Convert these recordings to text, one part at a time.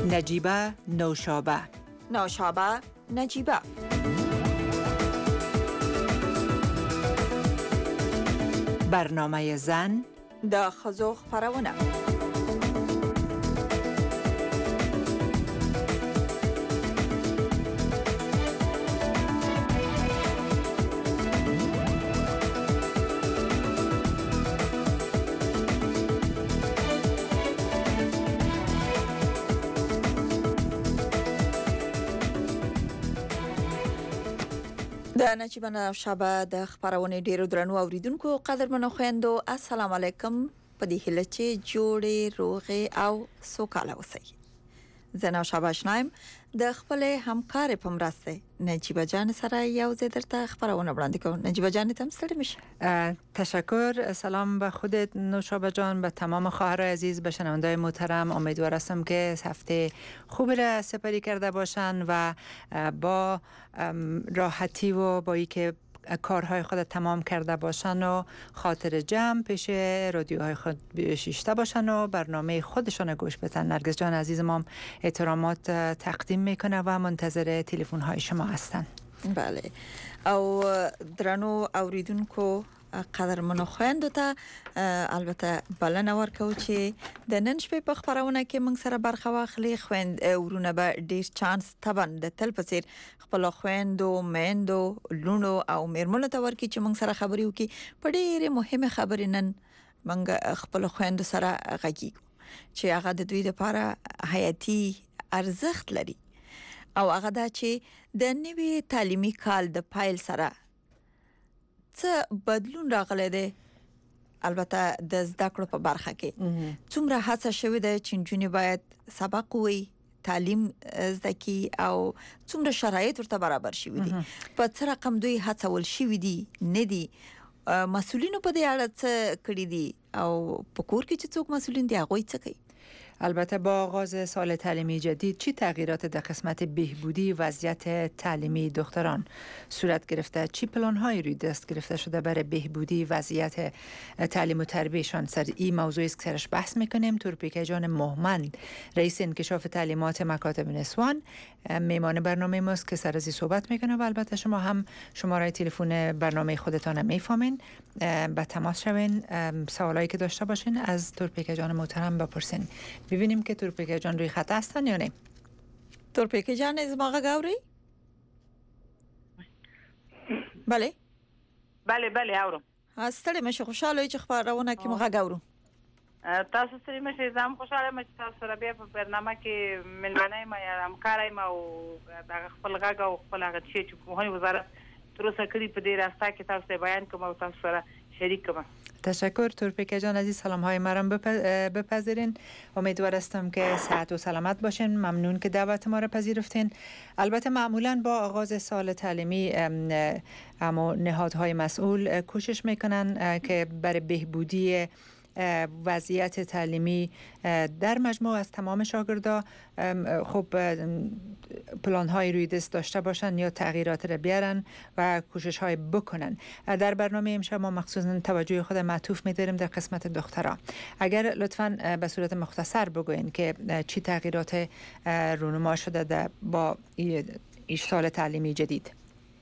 نجیبه نوشابه. نوشابه نجیبه. برنامه زن د ښځو خپرونه. د نجیبه نوشابه د خبرونه ډیرو درنو اوریدونکو قدرمنو خويندو السلام علیکم. په دې هیله چې جوړې روغې او سوکاله اوسئ. زه نوشابه شنایم د خپل همکار په مرسته نجیبه جان سره یو ځای درته خبرونه وړاندې کوم. نجیبه جان تم ستړي میشه؟ تشکر. سلام به خودت نوشابه جان، به تمام خواهرای عزیز، به شنوندای محترم. امیدوار هستم که هفته خوبی را سپری کرده باشن و با راحتی و با اینکه کارهای خود تمام کرده باشن و خاطر جمع پیش رادیوهای خود شیشته باشن و برنامه خودشان گوش بدن. نرگس جان عزیزم هم احترامات تقدیم میکنه و منتظر تلفن های شما هستن. بله. او درنو اوریدونکو قدرمنو خويندو ته البته بلنه ورکو چې د نن شپې په خبرونه کې موږ سره برخه واخلي. خويند ورونه به ډیر چانس تبن د تل په څیر خپل خويندو میندو لونو او میرمنو ته ورکی چې موږ سره خبري وکي. په ډیره مهمه خبرې نن موږ خپل خويندو سره غږیږو چې هغه د دوی لپاره حیاتي ارزښت لري او هغه دا چې د نوي تعلیمي کال د پایل سره څه بدلون راغلی دی. البته د زده کړو په برخه کې څومره هڅه شوې ده چې نجونې باید سبق وي، تعلیم زده کړي او څومره شرایط ورته برابر شوي دي. په څه رقم دوی هڅول شوي دي نه دي. مسؤلینو په دې اړه څه کړي دي او په کور کې چې څوک مسؤلین دي هغوی څه کوي؟ البته با آغاز سال تعلیمی جدید چی تغییرات در قسمت بهبودی وضعیت تعلیمی دختران صورت گرفته؟ چی پلان‌هایی روی دست گرفته شده برای بهبودی وضعیت تعلیم و تربیتشان؟ سر این موضوعی است که سرش بحث میکنیم. تورپیکه جان مهمند رئیس انکشاف تعلیمات مکاتب نسوان میمان برنامه ماست که سر از این صحبت میکنه و البته شما هم شماره تلفن برنامه خودتان میفهمین. با تماس شوین، سوالایی که داشته باشین از تورپیکه جان محترم بپرسین. ببینیم که تورپیکه جان روی خط هستن یا نه. تورپیکه جان از ما غاوري؟ بله بله اورم. ستړي مشه خوشاله چې خبرونه کې مغه غاورو. تاسو ستړي مشه زم خوشاله مشه تاسو سره بیا په برنامه کې ملمنه ما یا همکارای ما او د خپل غاګه او خپل هغه چې کومه وزارت تر اوسه کړی په دې راسته کې تاسو بیان کوم او تاسو سره شریک کوم. تشکر تورپیکه جان عزیز. سلام های مرام بپذیرین. امیدوار هستم که صحت و سلامت باشین. ممنون که دعوت ما را پذیرفتین. البته معمولا با آغاز سال تعلیمی اما نهادهای مسئول کوشش میکنن که برای بهبودی وضعیت تعلیمی در مجموع از تمام شاگردا خب پلان‌های روی دست داشته باشن یا تغییرات را بیارن و کوشش‌های بکنن. در برنامه امشب ما مخصوصا توجه خود معطوف می‌داریم در قسمت دخترها. اگر لطفاً به صورت مختصر بگوین که چی تغییرات رونما شده با این سال تعلیمی جدید.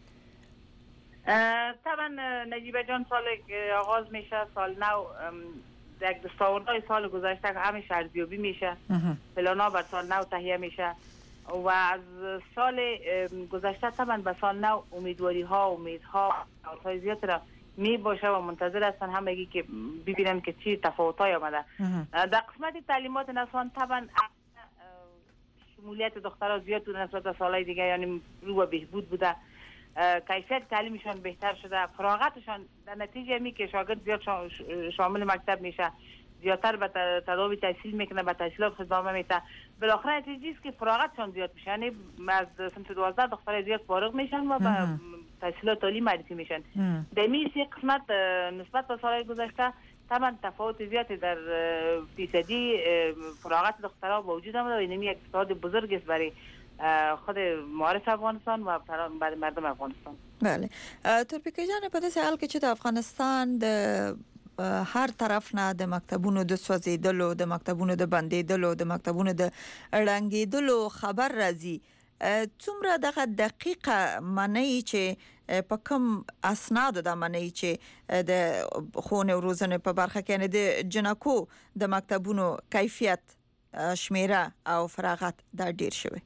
طبعا نجیبه جان سال آغاز میشه، سال نو یک دستاوردهای سال گذشته که همیشه ارزیابی میشه، پلانا بر سال نو تهیه میشه و از سال گذشته طبعا به سال نو امیدواری ها، امیدها های زیاد را می باشه و منتظر هستن همگی که ببینن که چی تفاوت‌های آمده. در قسمت تعلیمات نسوان طبعا شمولیت دخترها زیاد بوده نسبت به سالهای دیگه، یعنی رو به بهبود بوده، کیفیت تعلیمشان بهتر شده، فراغتشان در نتیجه می که شاگرد زیاد شامل مکتب میشه، زیادتر به تداوم تحصیل میکنه، به تحصیلات خود ادامه میده، بالاخره نتیجه است که فراغتشان زیاد میشه. یعنی از صنف 12 دخترای زیاد فارغ میشن و به تحصیلات عالی معرفی میشن. در این قسمت نسبت به سالهای گذشته طبعا تفاوت زیادی در فیصدی فراغت دخترها وجود آمده و اینمی یک اقتصاد بزرگ است برای خود معارف افغانستان و برای مردم افغانستان. بله. تورپیکه جان په داسې حال کې چې د افغانستان د هر طرف نه د مکتبونو د سوځیدلو د مکتبونو د بندیدلو د مکتبونو د رنګیدلو خبر راځي څومره دغه دقیقه معنی چې په کوم اسناد د معنی چې د خونه او روزنه په برخه کې د جنکو د مکتبونو کیفیت شمیره او فراغت دا ډیر شوی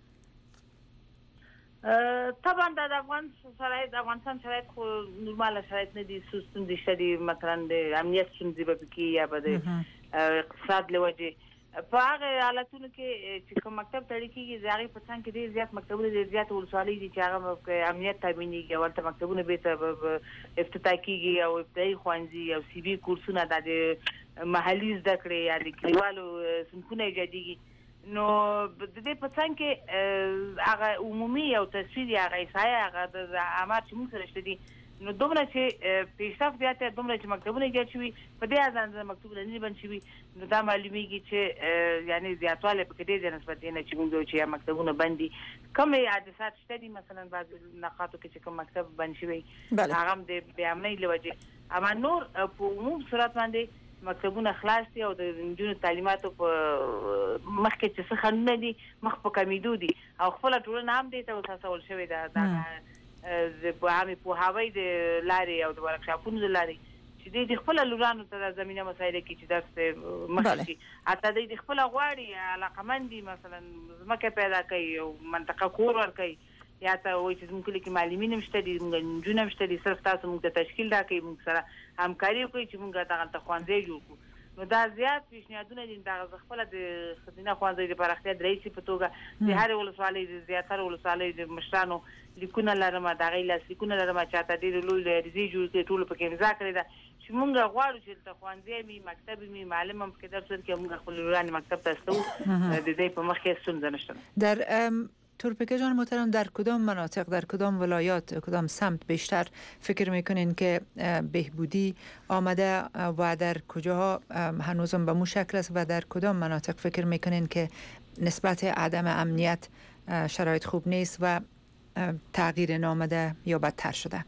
طبعا د افغانستان شرایط خو نورمال شرایط نه دي سوستون دي شدي مثلا د امنیت څنګه به کې یا به د اقتصاد لوجه په هغه حالتونو کې چې کوم مکتب تړي کېږي ځای په څنګه کې ډیر زیات مکتبونه ډیر زیات ولسوالۍ دي چې هغه امنیت تامینېږي ورته مکتبونه به افتتاح کېږي او ابتدایي ښوونځي او سی بي کورسونه د محلي زده کړې یا د کلیوالو صنفونه ایجادېږي نو د دې په څنګه کې هغه عمومي او تصویري هغه ایسایه هغه د عامه چې موږ سره شته دي نو دومره چې پیشرفت زیاته دومره چې مکتبونه ایجاد شوي په دې اندازه مکتبونه نه بند شوي نو دا معلومیږي چې یعنی زیاتوالی پکې ډېر نسبت نه چې موږ چې مکتبونه بند دي کومې حادثات شته دي مثلا بعض نقاطو کې چې کوم مکتب بند شوی هغه هم د بې امنۍ له وجې اما نور په عموم صورت باندې مکتبونه خلاص دي او د نجونو تعلیماتو په مخکې چې څه خنډونه دي مخ په کمیدو دي او خپل ټولنه هم دې ته وساسول شوی دا د عامه پوهاوی د لارې او د ورکشاپونو د لارې چې د خپل لورانو ته د زمينه مسایل کې چې درس مخکې اته د خپل غواړي علاقمندي مثلا زمکه پیدا کوي او منطقه کور ور کوي یا ته وایي چې موږ کې معلمین مشته دي موږ جنونه مشته دي صرف تاسو موږ د تشکیل دا کوي موږ سره همکاري کوي چې موږ دغه خوانځي جوړ کړو نو دا زیات پیشنهادونه دي دا خپل د خزینه خوانځي د پراختیا د رئیس په توګه د هر ولسوالۍ د زیاتره ولسوالۍ د مشرانو لیکونه لرم دا غي لاس لیکونه لرم چې ته ډېر لوی لري جوړ ټول په کې امضا کړی دا چې موږ غواړو چې د خوانځي می مکتب می معلم هم کې درس ورکړي موږ خپل وران مکتب ته استو د دې په مخ کې ستونزه نشته در تورپیکه جان محترم در کدام مناطق در کدام ولایات کدام سمت بیشتر فکر میکنین که بهبودی آمده و در کجاها هنوزم به مو شکل است و در کدام مناطق فکر میکنین که نسبت عدم امنیت شرایط خوب نیست و تغییر نامده یا بدتر شده؟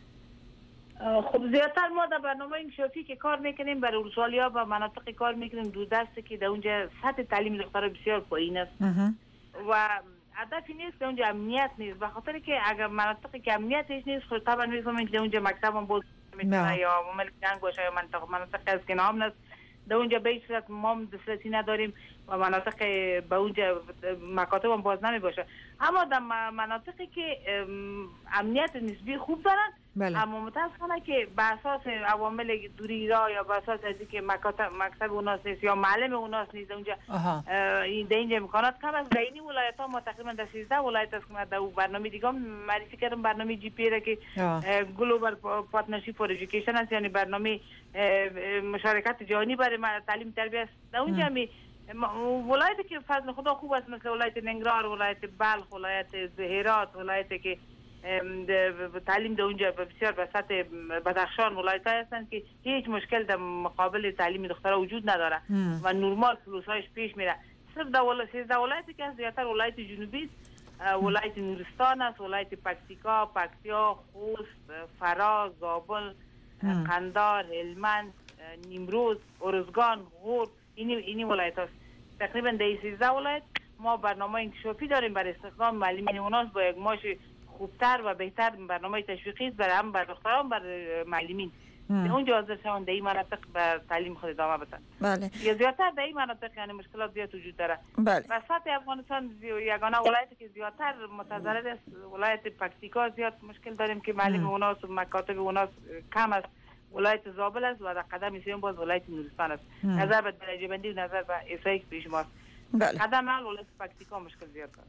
خب زیادتر ما در برنامه انکشافی که کار میکنیم برای ولسوالی‌ها و مناطق کار میکنیم دو دسته که در اونجا سطح تعلیم دخترها بسیار پایین است و هدفی نیست که اونجا امنیت نیست به خاطر که اگر مناطقی که امنیتش نیست خود طبعا میفهمین که اونجا مکتب هم بود میتونه یا ملک جنگ باشه یا مناطق از که نام نیست در اونجا به هیچ صورت ما دسترسی نداریم و مناطق به اونجا مکاتب هم باز نمی باشه اما در مناطقی که امنیت نسبی خوب دارن اما متاسفانه که به اساس عوامل دوری را یا به اساس از اینکه مکتب اوناس نیست یا معلم اوناس نیست اونجا در اینجا امکانات کم است. در این ولایت ها ما تقریبا در 13 ولایت است که در برنامه دیگه معرفی کردم برنامه جی پی را که گلوبال پارتنرشیپ فور ادویکیشن است یعنی برنامه مشارکت جهانی برای تعلیم تربیت است. در اونجا می ولایتی که فضل خدا خوب است مثل ولایت ننگرهار ولایت بلخ ولایت هرات ولایتی که تعلیم در اونجا بسیار به سطح بدخشان ولایت های هستند که هیچ مشکل در مقابل تعلیم دخترها وجود نداره و نورمال فلوسایش پیش میره. صرف در 13 ولایتی که زیادتر ولایت جنوبی ولایت نورستان است ولایت پکتیکا پکتیا خوست فرا زابل قندار هلمند نیمروز ارزگان غور اینی ولایت هست. تقریبا در 13 ولایت ما برنامه انکشافی داریم برای استخدام معلمین اوناس با یک معاش خوبتر و بهتر برنامه تشویقی است برای هم بر دختران بر معلمین اونجا حاضر شون در این مناطق به تعلیم خود ادامه بدن. بله. یا زیادتر در این مناطق یعنی مشکلات زیاد وجود داره. بله. و سطح افغانستان یگانه ولایتی که زیادتر متضرر است ولایت پکتیکا زیاد مشکل داریم که معلم اوناس و مکاتب اوناس کم است. ولایت زابل است و در قدم سوم باز ولایت نورستان است. نظر به درجه بندی و نظر به اسای پیش ماست. بله. قدم اول ولایت پکتیکا مشکل زیاد داره.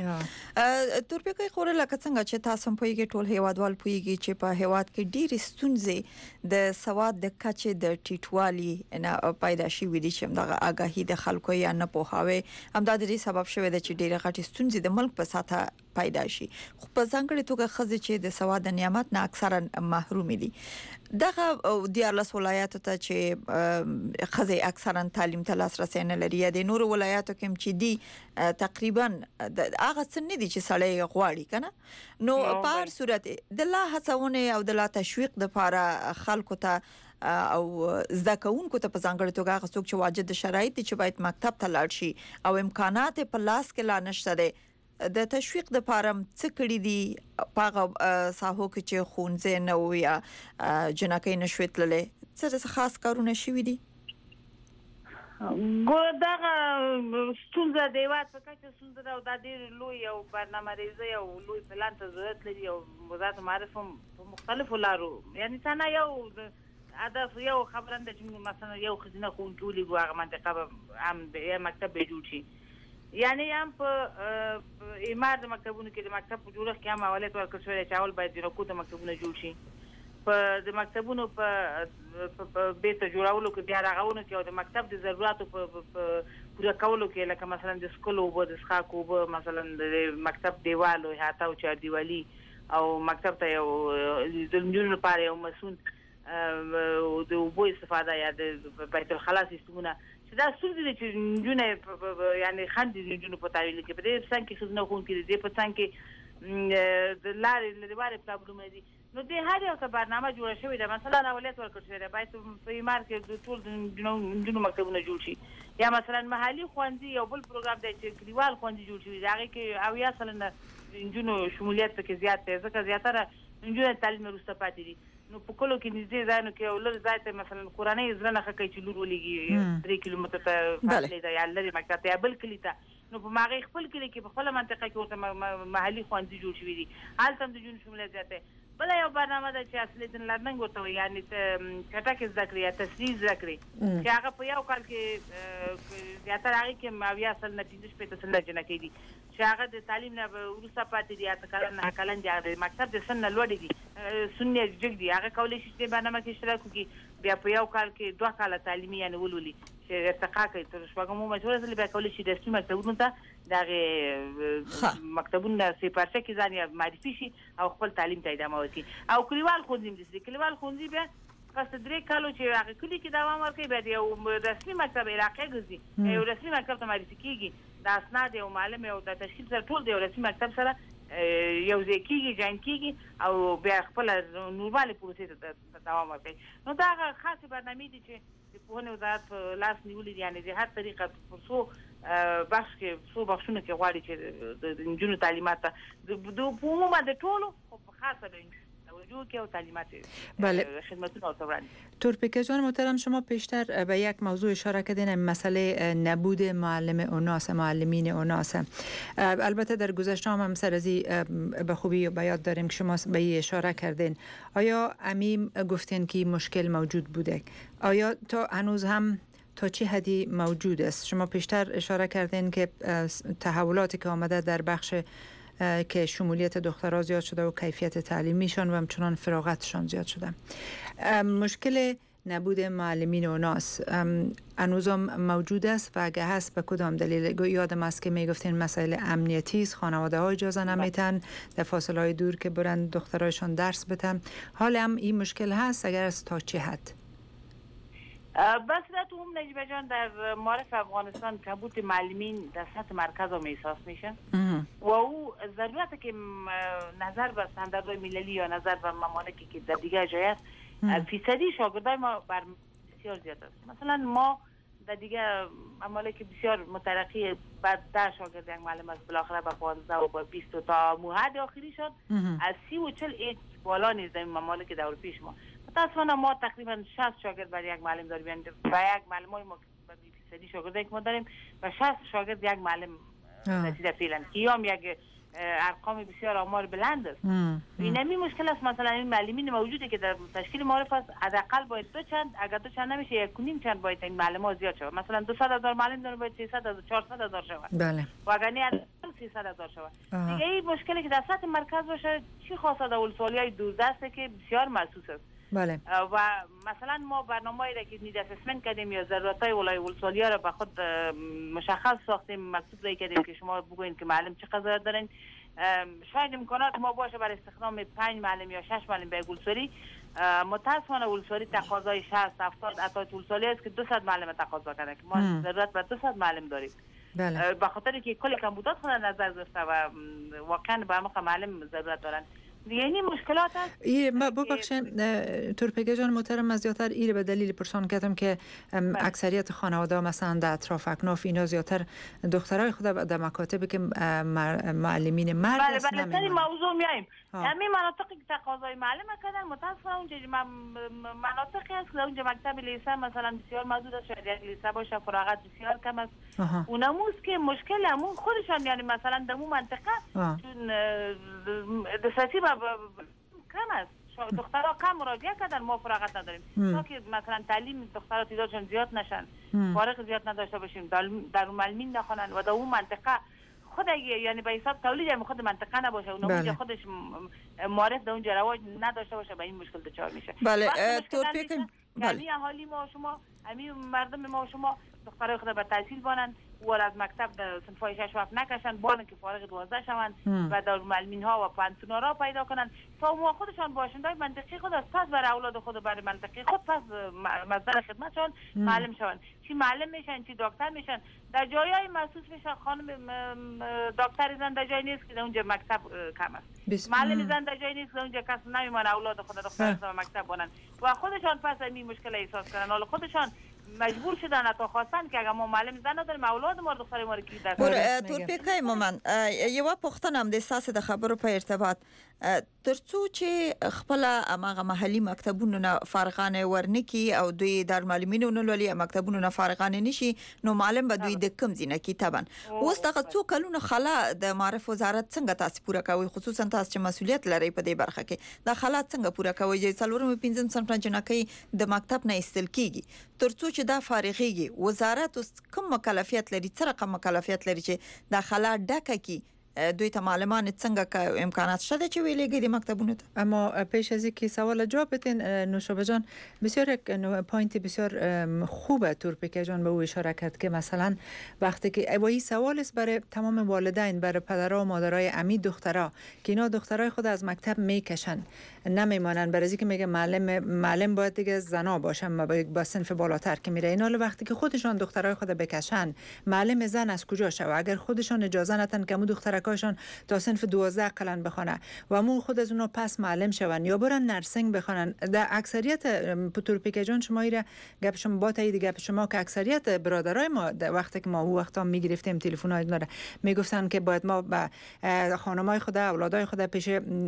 تورپیکه خور لکه څنګه چې تاسو پوهیږئ ټول هیوادوال پوهیږي چې په هیواد کې ډېری ستونزې د سواد د کچې د ټیټوالي نه پیدا شوې دي چې دغه آگاهی د خلکو یا نه پوهاوي همدا د دې سبب شوی دی چې ډېری غټي ستونزې د ملک په ساته پیدا شي خو په ځانګړي توګه خزې چې د سواد نعمت نه اکثرا محروم دي دغه دیارلس ولایاتو ته چې خزې اکثرا تعلیم ته لاسرسي نه لري د نور ولایاتو کې چې دي تقریبا هغه څه نه دي چې سړی غواړي کنه نو په هر صورت د لا هڅونه او د لا تشویق د لپاره خلکو ته او زده کوونکو ته په ځانګړي توګه هغه څوک چې واجد شرایط چې باید مکتب ته لاړ شي او امکانات په لاس کې لا نشته دي د تشویق د پارم څه کړی دي پاغه ساحو کې چې خونځې نه وي جنکې نشوي تللې څه خاص کارونه شوي دي ګور دغه ستونزه دی واټ په کچه ستونزه دا د ډېر لوی او برنامه ریزه او لوی پلان ته ضرورت لري او وزارت معرفت په مختلفو لارو یعنی څنګه یو هدف یو خبرنده چې مثلا یو خزینه خون ټولي هغه منطقه هم د مکتب به جوړ شي یعنی هم په ایمار د مکتبونو کې د مکتب په جوړښت کې هم اولت ورکړل شوی چې اول باید جنکو ته مکتبونه جوړ شي په د مکتبونو په بیت جوړولو کې بیا راغونو کې او د مکتب د ضرورتو په پوره کولو کې لکه مثلا د سکولو او د سخاکو او مثلا د مکتب دیوالو هاته او چار دیوالي او مکتب ته یو د نجونو لپاره یو مسون د وبو استفاده یا د بیت الخلا سیستمونه چې دا څه دي چې نجونه یعنی خندې نجونو په تعویل کې په دې څنګه کې خزنه خون کې دې په څنګه کې د لارې لري پرابلم دي نو د هر یو څه برنامه جوړه شوې ده مثلا اولت ورکړل شوی ده باید په ایمار کې د ټول نجونو مکتبونه جوړ شي یا مثلا محلي خوندې یو بل پروګرام دی چې کلیوال خوندې جوړ شوی دی هغه کې او یا مثلا نجونو شمولیت کې زیات دی ځکه زیاتره نجونو تعلیم وروسته پاتې دي نو په کلو کې نږدې ځایونو کې ولر ځای ته مثلا قرآني زړه نه خکې چې لور ولېږي 3 کیلومتر ته فاصله ده یا لري مکتب ته بل کلی ته نو په ماغه خپل کلی کې په خپل منطقه کې ورته محلي خوندې جوړ شوی دي حالت هم د جون شمولیت زیاته بل یو برنامه ده چې اصلي د لرننګ ورته یعنی کټک ذکر یا تسلیز ذکر چې هغه په یو کال کې زیاتره هغه کې ماویا اصل نتیجه په تسلیز جنکې دي چې هغه د تعلیم نه ورسته پاتې دي یا کلن دي مکتب د سن لوړ دي سنې جګ دي هغه کولای شي چې برنامه کې اشتراک وکړي بیا په یو کال کې 2 کال تعلیمي یعنی ولولي چې ارتقا کوي تر شپږمو مجبور دي بیا کولای شي د رسمي مکتبونو ته دغه مکتبونه سپارچه کې ځان یا معرفي شي او خپل تعلیم ته ادامه ورکړي او کلیوال خوندې دي کلیوال خوندې بیا پس 3 کالو چې هغه کلی کې دوام ورکړي بیا یو رسمي مکتب علاقې ګرځي یو رسمي مکتب ته معرفي کیږي د اسناد او معلم او د تشکیل سره ټول دی رسمي مکتب سره یو ځکیږي جان کیږي او بیا خپل نورمالي پروسې ته دوام ورکړي نو دا خاصه برنامه دي چې د پوهنې وزارت لاس نیولې دي یعنی د هر طریقه پرسو بخش کې څو بخښونه کې غواړي چې د نجونو تعلیمات د عموما د ټولو خاصه د توجه کې او تعلیمات بله خدمتونه او توران تورپیکه جان محترم شما پیشتر به یک موضوع اشاره کردین مسئله نبود معلم اوناس معلمین اوناس البته در گذشته هم سرازی به خوبی به یاد داریم که شما به این اشاره کردین آیا امیم گفتین که مشکل موجود بوده آیا تا هنوز هم تا چه حدی موجود است شما پیشتر اشاره کردین که تحولاتی که آمده در بخش که شمولیت دخترها زیاد شده و کیفیت تعلیمیشان و همچنان فراغتشان زیاد شده مشکل نبود معلمین اوناس هنوزم موجود است و اگه هست به کدام دلیل یادم است که میگفتین مسائل امنیتی است خانواده ها اجازه نمیتن در فاصله های دور که برن دخترایشان درس بدن حال هم این مشکل هست اگر است تا چه حد بس تو هم نجیبه جان در معرف افغانستان کمبود معلمین در سطح مرکز هم احساس میشه و او ضرورت که نظر به استانداردهای مللی یا نظر به ممالکی که در دیگه جای است فیصدی شاگردای ما بر بسیار زیاد است مثلا ما در دیگه ممالک بسیار مترقی بعد 10 شاگرد یک معلم است بالاخره به 15 و به 20 تا موحد آخری شد از 30 و 40 بالا نیست در ممالک دور پیش ما متاسفانه ما تقریبا 60 شاگرد برای یک معلم داریم یعنی برای یک معلمای ما فیصدی شاگردی که ما داریم و 60 شاگرد یک معلم رسیده فعلا که هم یک ارقام بسیار آمار بلند است اینمی مشکل است مثلا این معلمین موجوده که در تشکیل معارف است حداقل باید دو چند اگر دو چند نمیشه 1.5 چند باید این معلم‌ها زیاد شود مثلا 200,000 معلم داره باید 300,000 400,000 شود بله و اگر نه 300,000 شود دیگه این مشکلی که در سطح مرکز باشه چی خواسته در ولسوالی‌های دوردسته که بسیار محسوس است بله و مثلا ما برنامه‌ای را که نید اسسمنت کردیم یا ضرورت‌های ولسوالی‌ها را به خود مشخص ساختیم مکتوب کردیم که شما بگوین که معلم چه قضا دارین شاید امکانات ما باشه برای استخدام 5 معلم یا 6 معلم به ولسوالی متاسفانه ولسوالی تقاضای 60 70 عطایت ولسوالی است که 200 معلم تقاضا کرده که ما ضرورت به 200 معلم داریم بله به خاطر که کل کمبودات خود نظر گرفته و واقعا به همه معلم ضرورت دارن یعنی مشکلات است. ببخشید تورپیکه جان محترم، از زیادتر ایره به دلیل پرسان کردم که اکثریت خانواده مثلا در اطراف اکناف اینا زیادتر دخترای خود در مکاتب که معلمین مرد است نمی‌مانند. بله موضوع میایم. همین مناطقی که تقاضای معلم کردن متاسفانه اونجا مناطقی است که اونجا مکتب لیسه مثلا بسیار محدود است، شاید یک لیسه باشه، فراغت بسیار کم است. اونموست که مشکل همون خودشان یعنی مثلا در اون منطقه چون دسترسی کم است، دخترها کم مراجعه کردن، ما فراغت نداریم تا که مثلا تعلیم دخترها تعدادشون زیاد نشن، فارغ زیاد نداشته باشیم، در معلمین نخونن و در اون منطقه خود یعنی به حساب تولید خود منطقه نباشه، اونجا خودش معرف در اونجا رواج نداشته باشه، به این مشکل دچار میشه. بله تورپیکه یعنی اهالی ما شما همین مردم ما شما دخترای خود به تحصیل بانن و از مکتب در صنفای 6 و 7 نکشن، بانن که فارغ 12 شوند و در معلمین ها و پانسیونارا را پیدا کنن تا ما خودشان باشندای منطقی خود است، پس برای اولاد خود برای منطقی خود پس مصدر خدمتشان معلم شوند، چی معلم میشن چی دکتر میشن. در جایای مخصوص میشن خانم دکتر زن در جای نیست که در اونجا مکتب کم است، معلم زن در جای نیست که اونجا کس نمیمونه اولاد خود دختر در مکتب بانن و خودشان پس این مشکل احساس کنن، حالا خودشان مجبور شدن تا خواستن که اگر ما معلم زن نداریم اولاد ما دختر ما رو کی در تورپیکه مومن یو پختنم د اساس د خبرو په ارتباط ترڅو چې خپل امغه محلي مکتبونو نه فارغانه ورنکي او دوی در معلمینو نه لولي مکتبونو نه فارغانه نشي نو معلم به دوی د کم زینه کی تبن اوس دغه څو کلونه خلا د معرف وزارت څنګه تاسو پوره کوي، خصوصا تاسو چې مسولیت لري په دې برخه کې د خلا څنګه پوره کوي چې څلورم پنځم صنف جنکۍ د مکتب نه استل کیږي ترڅو چې دا فارغيږي وزارت کوم مکلفیت لري، څه رقم مکلفیت لري چې د خلا ډکه کی دوی ته معلمان څنګه امکانات شته چې ویلېږي د مکتبونو ته. اما پیش از اینکه سوال جواب بدین نوشابه جان بسیار یک پوینت بسیار خوبه تورپیکه جان به او اشاره کرد که مثلا وقتی که این سوال است برای تمام والدین، برای پدرها و مادرای امی دخترها که اینا دخترای خود از مکتب میکشن نمیمانن، برای اینکه میگه معلم باید دیگه زنا باشن با صنف بالاتر که میره اینا، وقتی که خودشان دخترای خود بکشن معلم زن از کجا شوه؟ اگر خودشان اجازه ندن که مو دخترکاشان تا صنف 12 قلن بخونه و مو خود از اونا پس معلم شون یا برن نرسینگ بخونن، در اکثریت تورپیکه جان شما ایره گپ شما با تایید گپ شما که اکثریت برادرای ما وقتی که ما او وقتا میگرفتیم تلفن‌های اینا میگفتن که باید ما با خانمای خود اولادای خود پیش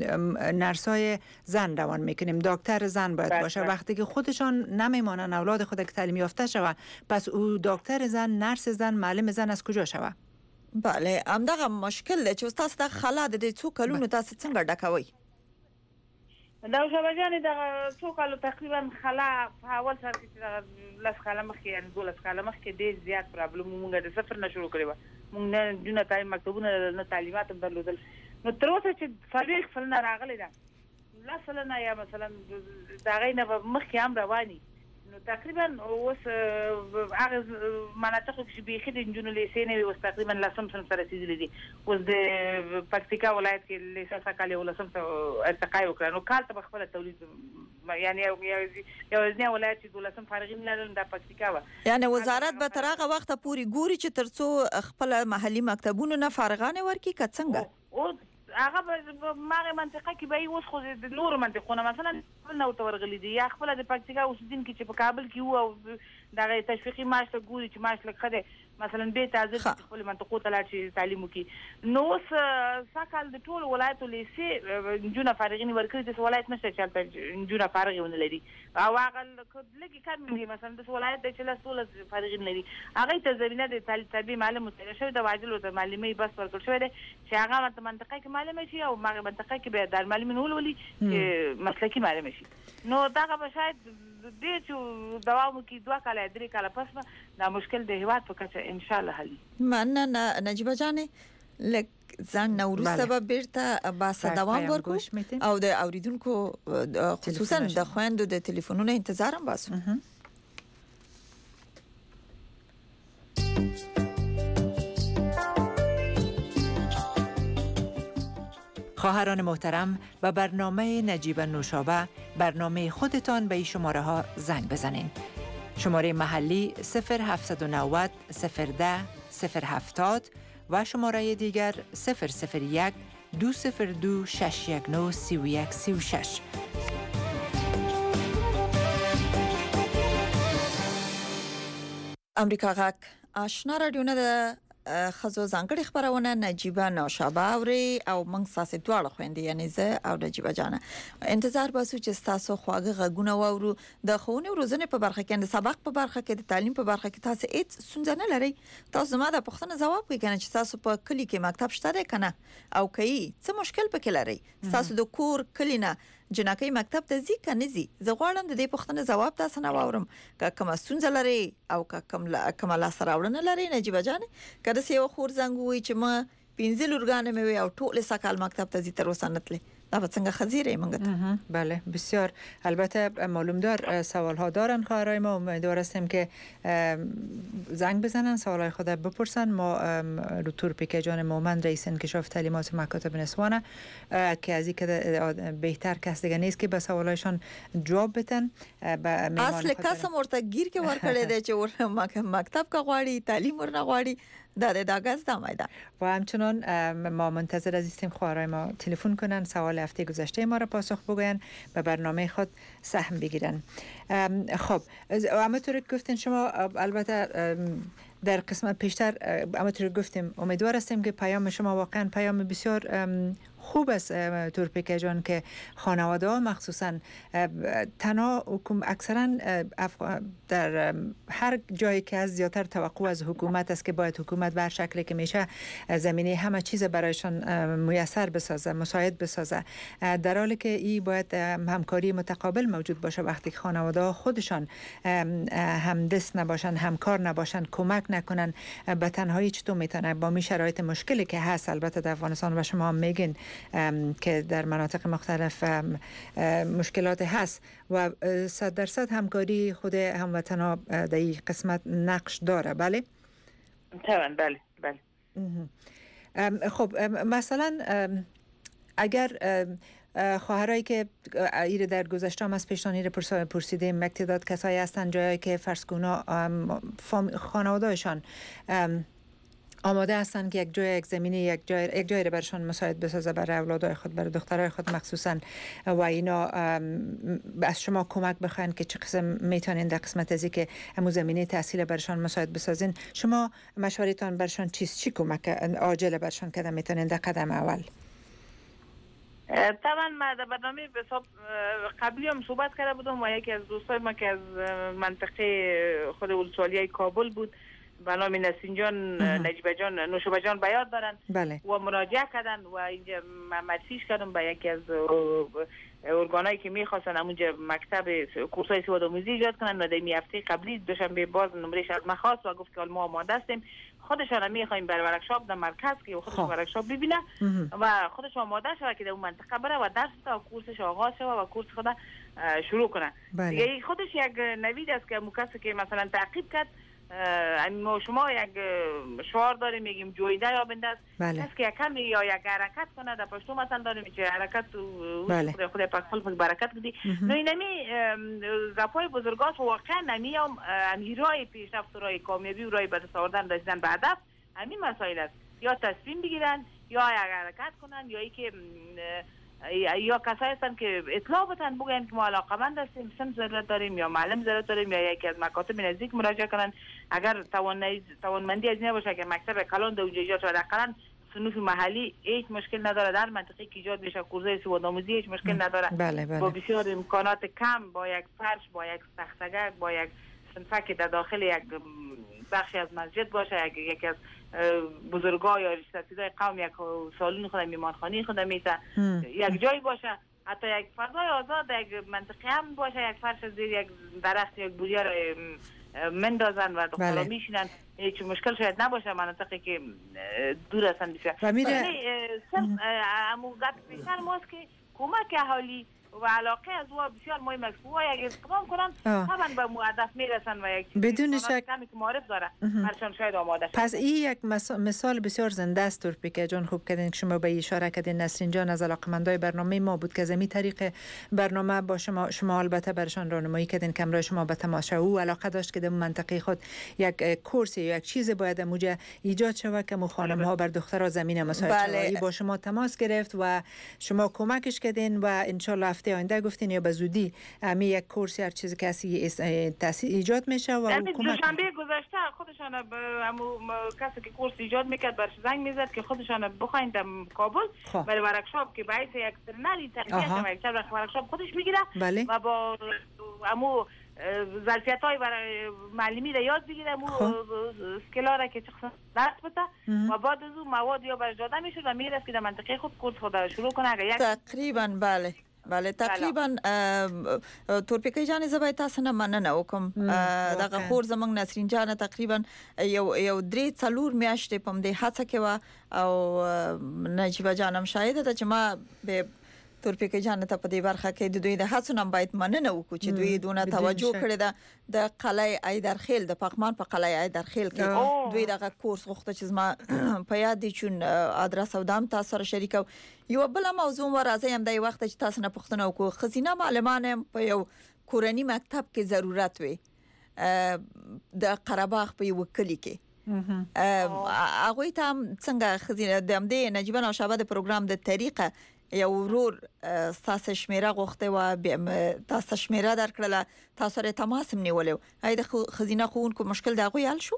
نرسای زن روان میکنیم، دکتر زن باید باشه. وقتی که خودشان نمیمانن اولاد خود که تعلیم یافته شوه پس او دکتر زن، نرس زن، معلم زن از کجا شوه؟ بله همدغه مشکل دی چې تاسو د خلا د څو کلونو تاسو څنګه ډکوي؟ دا شابه جان د څو کالو تقریبا خلا په اول سر کې لاس کاله مخکې یعنی 12 کاله مخکې ډېر زیات پرابلم مونږ د صفر نه شروع کړی و، مونږ نه جون تعلیم مکتبونه نه تعلیمات هم درلودل، نو تر اوسه چې فريق فلنا راغلی دا لا فلنا یا مثلا دا غینه مخکې هم رواني نو تقریبا اوس هغه مناطق چې بيخي د جنونو لیسې نه وي تقریبا لسم سره رسیدلې دي، اوس د پکتیکا ولایت کې لیسه سکالي ولسم ارتقا وکړ نو کال ته خپل تولید یعنی یو ځنه ولایت چې ولسم فارغین لرل د پکتیکا و، یعنی وزارت به تر هغه وخت پوری ګوري چې ترڅو خپل محلي مکتبونو نه فارغانه ورکی که څنګه او هغه ماغه منطقه کې به اوس خو د نور منطقونه مثلا نو تورغلي دي یا خپل د پکتیکا اوسیدونکو چې په کابل کې وو او دغه تشویقي معاش ته ګوري چې معاش لکه خده مثلا به تازه خپل منطقو ته لاړ شي تعلیم وکي نو ساکال د ټول ولایتو لیسې جونه فارغین ورکړي د ولایت نشه چې جونه فارغونه لري او هغه لګي کار مثلا د ولایت د چلا ټول فارغین لري هغه ته زمينه د تعلیم معلم متغیر شوی د واجب او معلمي بس ورکړ شوی دی چې هغه منطقه کې معلم شي او هغه منطقه کې به د معلمین ولولي چې مسلکی معلم شي نو دا به شاید دې چې دوام کې 2 کاله 3 کاله پس دا مشکل د هیواد په کچه ان شاء الله حل. مننه نجیبه جان لک زن نوروز سبب بیرته بحث دوام ورکو او د اوریدونکو خصوصا د خويندو د ټلیفونونو انتظارم باسو. خواهران محترم و برنامه نجیب نوشابه برنامه خودتان به این شماره ها زنگ بزنین. شماره محلی 0790 010 070 و شماره دیگر 001 202 619 3136. امریکا غاک آشنا رادیو نه د خزو ځانګړي خبرونه نجيبه نوشابه اوري او موږ ساسې دواړه خويندې یعنی زه او نجيبه جانه انتظار باسو چې تاسو خواږه غږونه واورو د خونه روزنه په برخه کې د سبق په برخه کې د تعلیم په برخه کې تاسو هیڅ ستونزه نه لري تاسو ما د پوښتنه جواب وکړئ چې تاسو په کلی کې مکتب شته ده کنه او کوي څه مشکل پکې لري تاسو د کور کلینا جنکې مکتب ته ځي کنه ځي زه غواړم د دې پوښتنه جواب تاسو نه واورم که کوم ستونزه لري او که کوم لا سره وړنه لري نجيبه جانه کله چې یو خور زنګ وي چې ما 15 لورګانې مې او ټول سکهال مکتب ته ځي تر اوسه نتلې دا څنګه خزیره منګت بله بسیار البته معلوم دار سوال ها دارن خواهرای ما امیدوار هستیم که زنگ بزنن سوالای خود بپرسن ما دکتر پیکه جان مومند رئیس انکشاف تعلیمات مکاتب نسوانه که از اینکه بهتر کس دیگه نیست که به سوالایشان جواب بدن اصل کسم ورته گیر کې ور کړی دی چې ور مکتب کا غواړي تعلیم ور نه غواړي دا گاز دامایده و همچنان ما منتظر هستیم خواهرای ما تلفن کنن سوال هفته گذشته ما را پاسخ بگوین به برنامه خود سهم بگیرن. خب همونطور که گفتین شما البته در قسمت پیشتر همونطور گفتیم امیدوار هستیم که پیام شما واقعا پیام بسیار خوب است تورپیکه جان که خانواده ها مخصوصا تنها اکثرا در هر جایی که از زیادتر توقع از حکومت است که باید حکومت به هر شکلی که میشه زمینه همه چیز برایشان میسر بسازه مساعد بسازه در حالی که این باید همکاری متقابل موجود باشه وقتی که خانواده ها خودشان همدست نباشن همکار نباشن کمک نکنن به تنهایی چطور میتونه با می شرایط مشکلی که هست البته در افغانستان و شما هم میگین که در مناطق مختلف مشکلات هست و 100% همکاری خود هموطنا در این قسمت نقش داره بله؟ بله خب مثلا اگر خواهرایی که ایره در گذشته هم از پیشنهانی رو پرسیدیم مقتداد کسایی هستن جایی که فرض کنه خانواده‌شان آماده هستند که یک جای یک زمینه یک جای رو برشان مساعد بسازه برای اولادای خود برای دخترای خود مخصوصا و اینا از شما کمک بخواین که چه قسم میتونین در قسمت ازی که همون زمینه تحصیل برشان مساعد بسازین شما مشورتان برشان چی کمک عاجل برشان کده میتونین در قدم اول طبعا ما در برنامه به حساب قبلی هم صحبت کرده بودم و یکی از دوستای ما که از منطقه خود ولسوالی کابل بود به نام نسرین جان نجیبه جان نوشابه جان بیاد دارن بله. و مراجعه کردن و اینجا معرفیش کردم به یکی از ارگانایی که میخواستن همونجا مکتب کورسای سواد آموزی ایجاد کنن و در هفته قبلی دوشنبه باز نمرش از ما خواست و گفت که ما آماده هستیم خودشان هم میخوایم برای ورکشاپ در مرکز که خودش ورکشاپ ببینه و خودش آماده شده که در اون منطقه بره و درس تا کورسش آغاز شده و کورس خود شروع کنه دیگه خودش یک نوید است که کسی که مثلا تعقیب کرد ما شما یک شعار داریم میگیم جویده یا بنده است کسی که یک کمی یا یک حرکت کنه در پشتو مثلا داریم که حرکت خود پاک برکت بدی نو اینمی گپای بزرگاست واقعا نمی هم رای پیشرفت و رای کامیابی و رای به دست آوردن رسیدن به هدف همین مسائل است یا تصمیم بگیرن یا یک حرکت کنن یا ای که یا کسایی هستن که اطلاع بدن بگن که ما علاقمند هستیم سن ضرورت داریم یا معلم ضرورت داریم یا یکی از مکاتب نزدیک مراجعه کنن اگر توانمندی از این باشه که مکتب کلان در اونجا ایجاد شده کلان صنوف محلی هیچ مشکل نداره در منطقه که ایجاد بشه کورسای سواد آموزی هیچ مشکل نداره با بسیار امکانات کم با یک فرش با یک تختگاه با یک صنفه که در داخل یک بخشی از مسجد باشه یکی از بزرگا یا رشته‌های قوم یک سالن خود میمانخانه خود میته یک جایی باشه حتی یک فضای آزاد یک منطقه هم باشه یک فرش زیر یک درخت یک بوریه را مندازن و دخترها میشینن هیچ مشکل شاید نباشه مناطقی که دور هستن بسیار و میره امو گپ بیشتر ماست که کمک اهالی و علاقه از او بسیار مهم است. و اگر اقدام کنن طبعا به هدف میرسن و یک بدون شک کمی که معرف داره برشان شاید آماده شد. پس این یک مثال بسیار زنده است. تورپیکه جان خوب کردین که شما به اشاره کردین. نسرین جان از علاقمندای برنامه ما بود که از این طریق برنامه با شما البته برشان راهنمایی کردین که امروز شما به تماشا او علاقه داشت که در منطقه خود یک کورس یا یک چیز باید موجه ایجاد شود که خانم ها بر دخترها زمین مساعد شود. با شما تماس گرفت و شما کمکش کردین و ان شاء الله هفته آینده گفتین یا به زودی می یک کورس هر چیزی که ایجاد میشه و دوشنبه گذشته خودشان کسی که کورس ایجاد میکرد برش زنگ میزد که خودشان بخواین در کابل برای ورکشاپ که باعث یک ترنری تربیت یک ورکشاپ خودش میگیره و با امو ظرفیت های برای معلمی را یاد بگیره، امو اسکیلا را که چخصا درس بده و بعد از اون مواد یا برش داده میشد و میرفت که در منطقه خود کورس خود شروع کنه. تقریبا بله تقریبا تورپیکه جان زبای تاسو نه مننه وکم دغه خور زمنګ نسرین جان تقریبا یو 3-4 میاشتې پم دې هڅه کې وا او نجیبه جانم شاهد ده چې ما به تورپیکه جان ته په دې برخه کې د دوی د هڅو نم باید مننه وکړو چې دوی دونه توجه کړی ده د قلعه ایدرخیل د پغمان په قلعه ایدرخیل کې دوی دغه کورس غوښته چې ما په یاد دي چون ادرس او دام تاسو سره شریکو. یو بل موضوع ورازه هم د وخت چې تاسو نه پوښتنه وکړو خزینه معلمان په یو کورنی مکتب کې ضرورت وي د قرهباغ په یو کلی کې هغه ته څنګه خزینه د دې نجیبه نوشابه د پروګرام د طریقه یو ورور تاسو شمیره غوښته و تاسو شمیره درکړه تاسو سره تماس نیولې هاي د خزینه خوونکو مشکل دا غوي حل شو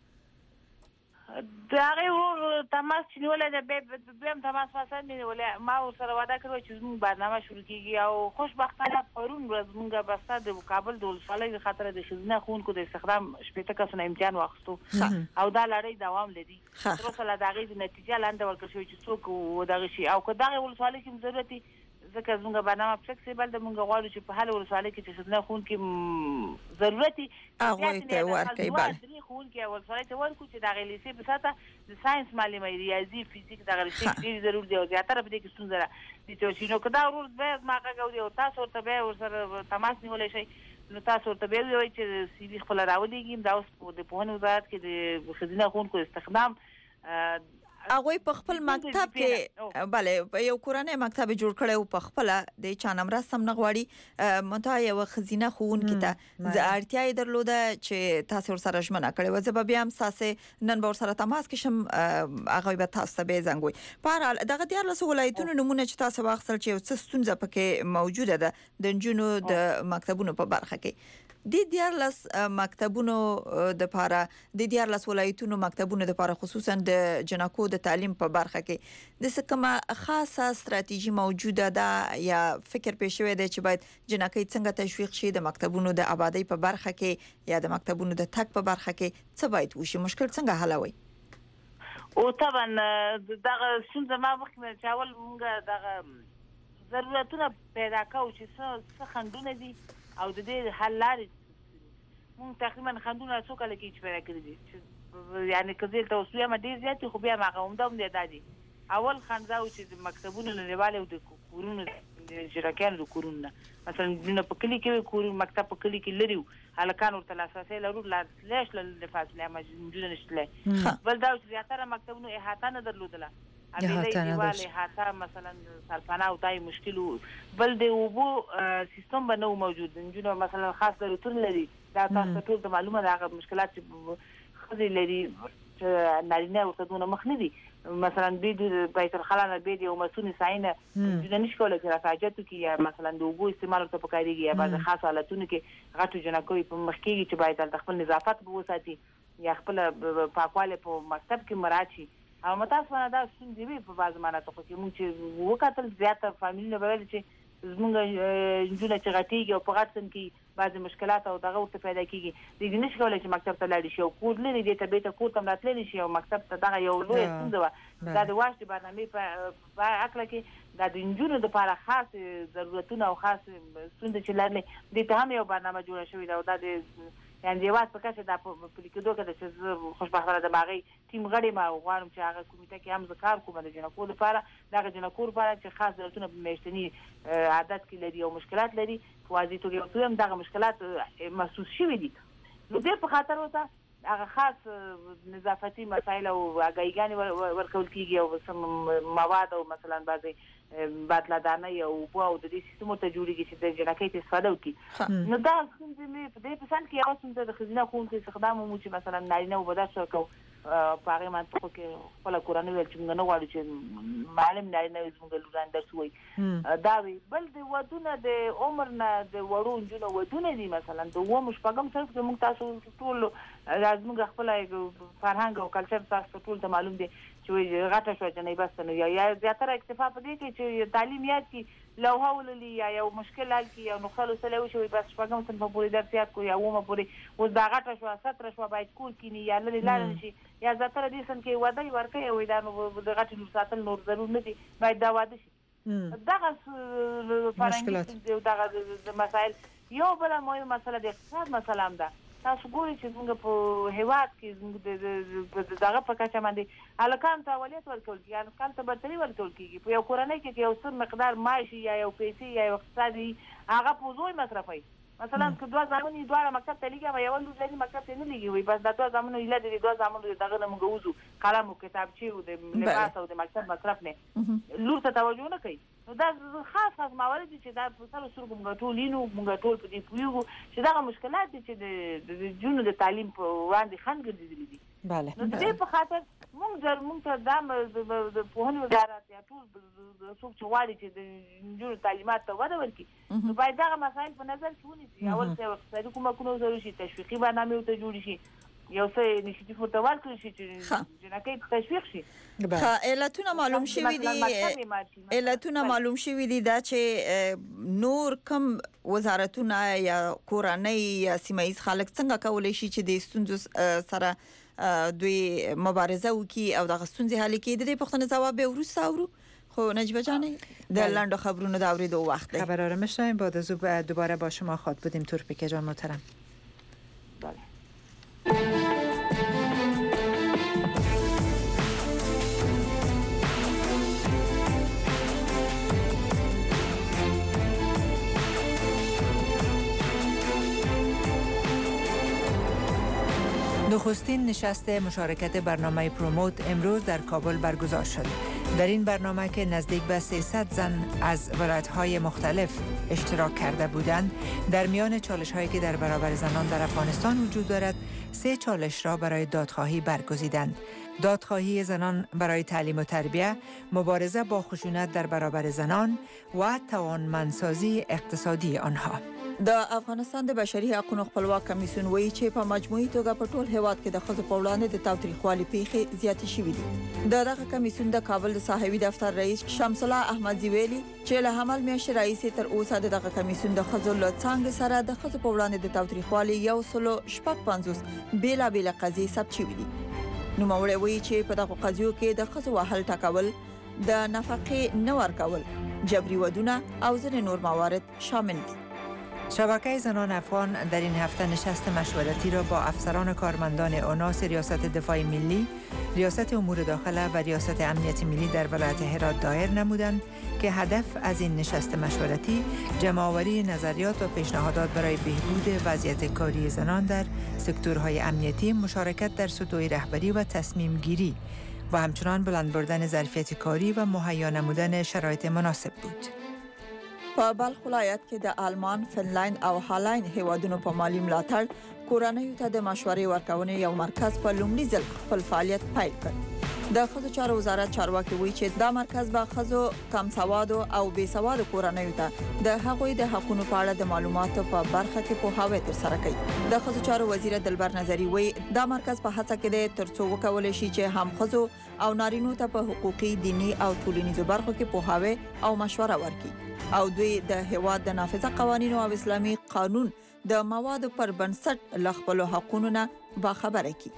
داغه و تماس نیولې به تماس فاصله نیولې ما سره وعده کړو چې موږ برنامه شروع کیږي او خوشبختانه پرون ورځ موږ بسته د کابل د ولسوالۍ خاطر د خزینه خوونکو د استخدام شپږ کسانو امتحان واخستو او دا لړۍ دوام لري تر اوسه لا دغه د نتیجه لاندې ورکړل شوی چې څوک و دغه شي او که دغه ولسوالۍ کې ضرورتي ځکه زموږ برنامه فلکسیبل د موږ غواړو چې په هر ولسوالۍ کې چې خزینه خوونکي ضرورتي هغه ته ورکړي بل خوونکي ولسوالۍ ته ورکو چې دغه لیسې په ساته د ساينس معلومه ریاضي فزیک دغه شي ډیر ضروري دی او زیاتره په دې کې ستونزه دي چې نو کدا ورځ به ما کاږي او تاسو ورته به ورسره تماس نیولې شي نو تاسو ورته به وایي چې سی وی خپل راوړيږي دا اوس د پوهنې وزارت کې د خزینه خوونکو استخدام هغه په خپل مکتب کې bale یو کورنۍ مکتب جوړ کړي او په خپل د چانم رسم نغواړي مته یو خزینه خون کې ته ز اړتیا درلوده چې تاسو سره ژمنه کړي و زه بیا هم ساسه نن به سره تماس کې شم هغه به تاسو به زنګوي په هر دغه د ارلس ولایتونو نمونه چې تاسو واخصل چې څه ستونزه پکې موجوده ده د جنونو د مکتبونو په برخه کې د دیارلس مکتبونو د پاره د دیارلس ولایتونو مکتبونو د پاره خصوصا د جنکو د تعلیم په برخه کې د څه خاصه ستراتیژي موجوده ده یا فکر پېښوي دی چې باید جنکې څنګه تشویق شي د مکتبونو د آبادی په برخه کې یا د مکتبونو د تک په برخه کې څه باید وشي مشکل څنګه حلوي او طبعا دغه څنګه ما وخت چې اول موږ دغه ضرورتونه پیدا کوو چې څه خندونه دي او د دې حل لارې مونږ تقریبا خندونه څو کله کې چې پیدا کړی دي یعنی کله ته اوسه ما ډیر زیات خو بیا ما قوم د دادي اول خنداو چې د مکتبونو لريواله او د کورونو د شرکانو د کورونو مثلا د په کلی کې کور مکتب په کلی کې لريو هلکان ورته لاساسه لرو لاش له فاصله موجوده نشته بل دا چې زیاتره مکتبونو احاطه نه درلودله ابي دیواله احاطه مثلا سرپناه او دای مشکل بل د وبو سیستم بنو موجود انجنونو مثلا خاص ضرورت لري دا تاسو ټول د معلومه دغه مشکلات خزي لري نارینه او تدونه مخ نه دي مثلا بيد بیت الخلا نه بيد او مسونی ساينه د نشکول چې راځي کې یا مثلا د وبو استعمال ته پکاريږي یا بعض خاص حالتونه کې غټو جنکوي په مخ کې چې باید د خپل نظافت به وساتي یا خپل پاکواله په مکتب کې مراچي او متاسفانه دا څنګه په بعض مناطقو کې مونږ چې وکاتل زیاته فامیلی نه ویل چې زمونږ جنونه چې غټيږي او په غټن کې بعض مشکلات او دغه ورته پیدا کیږي د دې نشي کولای چې مکتب ته لاړ شي او کور لري د ته بیت کور ته راتللی شي او مکتب ته دغه یو لوی څنګه دا د واش د برنامه په عقل کې د جنونو د لپاره خاص ضرورتونه او خاص څنګه چې لري د ته هم یو برنامه جوړه شوې ده او د یعنې یوازې په کچه دا په لیکدو کې ده چې زه خوشبختانه د هغې ټیم غړی ما غواړم چې هغه کمیټه کې هم زه کار کوم د جنکو لپاره دغه جنکو لپاره چې خاص ضرورتونه په میاشتني عادت کې لري او مشکلات لري په واضح توګه یو څه هم دغه مشکلات محسوس شوي دي نو دې په خاطر ورته هغه خاص نظافتي مسایل او آګاهیګانې ورکول کېږي او سم مواد او مثلا بعضې بدله دانۍ او اوبه او د دې سیستمو ته جوړېږي چې د جنکۍ ته استفاده وکړي نو دا ستونزې مې په دې پسند کې یوه ستونزه د ښځینه ښوونکو استخدام ومو چې مثلا نارینه وو به درس ورکوو په هغې منطقو کې خپله کورنۍ ویل چې موږ نه غواړو چې معلم نارینه وي زموږ لوران درس ووایي دا وي بل د ودونه د عمر نه د وړو نجونو ودونه دي مثلا د اووم شپږم صنف کې موږ تاسو ټول زموږ خپله فرهنګ او کلچر تاسو ټول ته معلوم دی چې غټه شوه جنۍ بسته نو یا زیاتره اکتفا په دې کې چې تعلیم یاد کړي لوحه ولولي یا یو مشکل حل کړي یا نسخه لوستلی وشي بس شپږم صنف پورې درس یاد کړو یا اوومه پورې اوس دا غټه شوه ستره شوه باید کور کیني یا لرې لاړه نه شي یا زیاتره دې صنف کې واده یې ورکوي وایي دا نو د غټې لور ساتل نور ضرور نه دي باید دا واده شي دغه فرهنګي دغه مسایل یو بله مهمه مسله د اقتصاد مسله هم ده تاسو ګورئ چې زموږ په هېواد کې زموږ دغه په کچه باندې هلکانو ته اولیت ورکول کېږي هلکانو ته برتري ورکول کېږي په یو کورنۍ کې یو څه مقدار معاش یا یو پیسې یا یو اقتصاد وي هغه په زوی مصرفوي مثلا که دوه زامن یې دواړه مکتب ته لیږي او یوه لور لري مکتب ته نه لیږي وایي بس دا دوه زامنو هیله د دوه زامنو د دغه نه موږ وځو قلم او کتابچې او د لباس او د مکتب مصرف نه لور ته توجه نه کوي نو دا خاص موارد دي چې دا په سرو سترګو موږ ټول وینو موږ ټول په دې پوهېږو چې دغه مشکلات دي چې د نجونو د تعلیم په وړاندې خنډ ګرځېدلي دي نو د دې په خاطر موږ ته دا د پوهنې وزارت یا ټول څوک چې غواړي چې د نجونو تعلیمات ته وده ورکړي نو باید دغه مسایل په نظر کې ونیسي اول څه اقتصادي کومکونه ضروري شي تشویقي برنامې ورته جوړې شي یو څه انیشیټیو ورته ورکړل شي چې جنکۍ ته تشویق شي علتونه معلوم شوي دي دا چې نور کم وزارتونه یا کورنۍ یا سیمه ییز خلک څنګه کولی شي چې د ستونزو سره دوی مبارزه وکړي او دغه ستونزې حل کړي د دې پوښتنې ځواب به وروسته اورو خب نجیبه جانی در لندو خبرونو دا اوریدو وقت ده خبر آرامش داریم بعد از دوباره با شما خواهد بودیم تورپیکه جان محترم بله نخستین نشست مشارکت برنامه پروموت امروز در کابل برگزار شد. در این برنامه که نزدیک به 300 زن از ولایت‌های مختلف اشتراک کرده بودند، در میان چالش‌هایی که در برابر زنان در افغانستان وجود دارد، 3 چالش را برای دادخواهی برگزیدند. دادخواهی زنان برای تعلیم و تربیه، مبارزه با خشونت در برابر زنان و توانمندسازی اقتصادی آنها. د افغانستان د بشري حقوقو خپلواک کمیسیون وایي چې په مجموعي توګه په ټول هیواد کې د ښځو په وړاندې د تاوتریخوالي پیښې زیاتې شوې دي. دغه کمیسیون د کابل د صحوي دفتر رئیس شمس الله احمدزي ویلي چې له حمل میاشتې راهیسې تر اوسه دغه کمیسیون د ښځو له څانګې سره د ښځو په وړاندې د تاوتریخوالي 155 بیلابېل قضیې ثبت شوې دي. نوموړی وایي چې په دغه قضیو کې د ښځو وهل ټکول، د نفقې نه ورکول، جبري ودونه او ځینې نور موارد شامل دي. شبکه زنان افغان در این هفته نشست مشورتی را با افسران کارمندان اوناس ریاست دفاع ملی، ریاست امور داخله و ریاست امنیت ملی در ولایت هرات دایر نمودند که هدف از این نشست مشورتی جمع‌آوری نظریات و پیشنهادات برای بهبود وضعیت کاری زنان در سکتورهای امنیتی، مشارکت در سطوح رهبری و تصمیم گیری و همچنان بلند بردن ظرفیت کاری و مهیا نمودن شرایط مناسب بود. په بلخ ولایت کې د آلمان، فنلند او هالند هیوادونو په مالی ملاتړ کورنیو ته د مشورې ورکونې یو مرکز په لومړي ځل خپل فعالیت پیل کړ. د ښځو چارو وزارت چارواکي وایي چې دا مرکز به ښځو کم سوادو او بې سوادو کورنیو ته د هغوی د حقوقو په اړه د معلوماتو په برخه کې پوهاوی ترسره کوي. د ښځو چارو وزیر دلبر نظری وایي دا مرکز په هڅه کې دی ترڅو وکولای شي چې هم ښځو او نارینو ته په حقوقي، دینی او ټولنیزو برخو کې پوهاوی او مشوره ورکړي او دوی د هیواد د نافذه قوانینو او اسلامي قانون د موادو پر بنسټ ل خپل حقوقو نه باخبره کړي.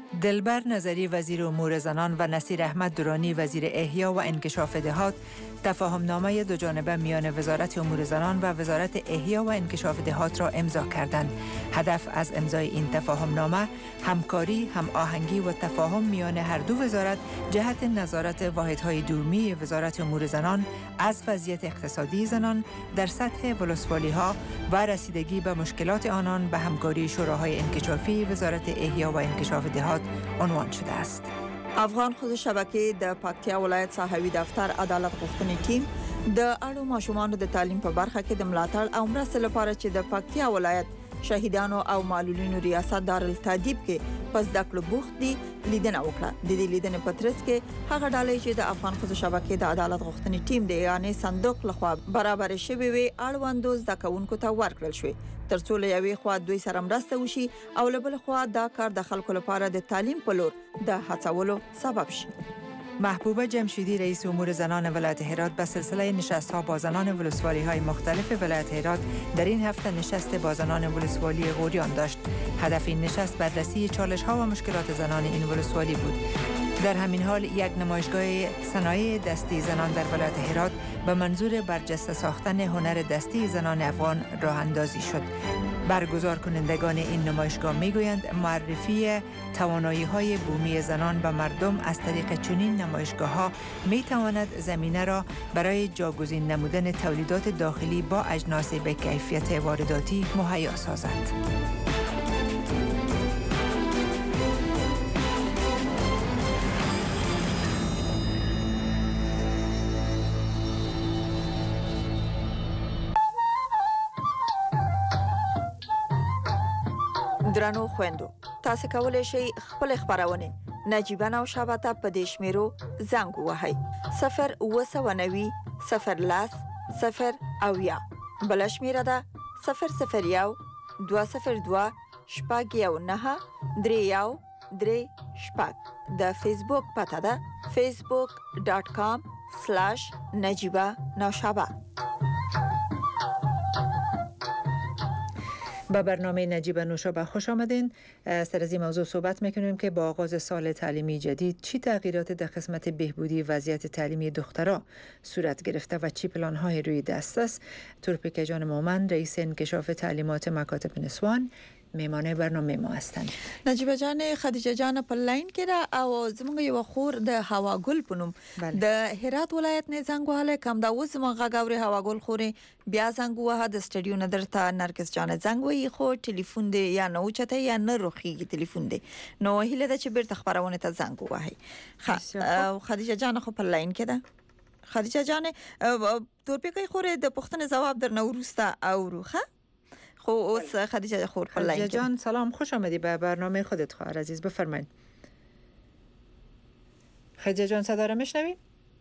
دلبر نظری وزیر امور زنان و نصیر احمد درانی وزیر احیا و انکشاف دهات تفاهم نامه دو جانبه میان وزارت امور زنان و وزارت احیا و انکشاف دهات را امضا کردند. هدف از امضای این تفاهم نامه همکاری، هماهنگی و تفاهم میان هر دو وزارت جهت نظارت واحدهای دومی وزارت امور زنان از وضعیت اقتصادی زنان در سطح ولسوالی‌ها و رسیدگی به مشکلات آنان به همکاری شوراهای انکشافی وزارت احیا و انکشاف دهات عنوان شده است. افغان خود شبکه د پکتیا ولایت صحوی دفتر عدالت غوښتنې ټیم د اړو ماشومانو د تعلیم په برخه کې د ملاتړ او مرستې لپاره چې د پکتیا ولایت شهیدانو او معلولینو ریاست دارالتادیب کې پس د کلو بوخت دی لیدنه وکړه. د دې لیدنې په ترڅ کې هغه ډالۍ چې د افغان خود شبکې د عدالت غوښتنې ټیم د یانې صندوق لخوا برابر شوی وي اړوندو زده کوونکو ته ورکړل شوی ترڅو له یوې خوا دوی سره مرسته وشي او له بل خوا دا کار د خلکو لپاره د تعلیم په لور د هڅولو سبب شي. محبوبه جمشیدی رئیس امور زنان ولایت هرات به سلسله نشست‌ها با زنان ولسوالی‌های مختلف ولایت هرات در این هفته نشست با زنان ولسوالی غوریان داشت. هدف این نشست بررسی چالش‌ها و مشکلات زنان این ولسوالی بود. در همین حال یک نمایشگاه صنایع دستی زنان در ولایت هرات به منظور برجسته ساختن هنر دستی زنان افغان راه اندازی شد. برگزار کنندگان این نمایشگاه میگویند معرفی توانایی‌های بومی زنان به مردم از طریق چنین نمایشگاه‌ها می‌تواند زمینه را برای جاگزین نمودن تولیدات داخلی با اجناس به کیفیت وارداتی مهیا سازد. درنو خويندو تاسو کولای شئ خپل خبرونه نجیبه نوشابه ته په دې شمیرو زنګ ووهئ 090 010 0 او یا بل شمیره ده 001 202 شپږ یو نه درې یو درې شپږ د فیسبوک پته ده facebook.com/najiba نوشابه. با برنامه نجیبه نوشابه خوش آمدین. سر از این موضوع صحبت میکنیم که با آغاز سال تعلیمی جدید چی تغییرات در قسمت بهبودی وضعیت تعلیمی دخترها صورت گرفته و چی پلان‌های روی دست است. تورپیک جان مومن رئیس انکشاف تعلیمات مکاتب نسوان میمانه برنامه ما هستند. نجیبه جان خدیجه جان په لاین کې را او زموږ یو خور د هوا ګل پونم د هرات ولایت نه زنګ وهله کم دا اوس موږ غاوري هوا ګل خوري بیا زنګ وه د سټډیو نه درته نرګس جان زنګ وی خو ټلیفون دی یا نو چته یا نه روخي ټلیفون دی نو هله د چې بیرته خبرونه ته زنګ وهي. خدیجه جان خو په لاین کې ده. خدیجه جان تورپیکي خور د پښتنه جواب در نوروسته او روخه خو اوس خدیجه خور په لاین. خدیجه جان سلام خوش آمدی به برنامه خودت خواهر عزیز بفرمایید. خدیجه جان صدا رو میشنوی؟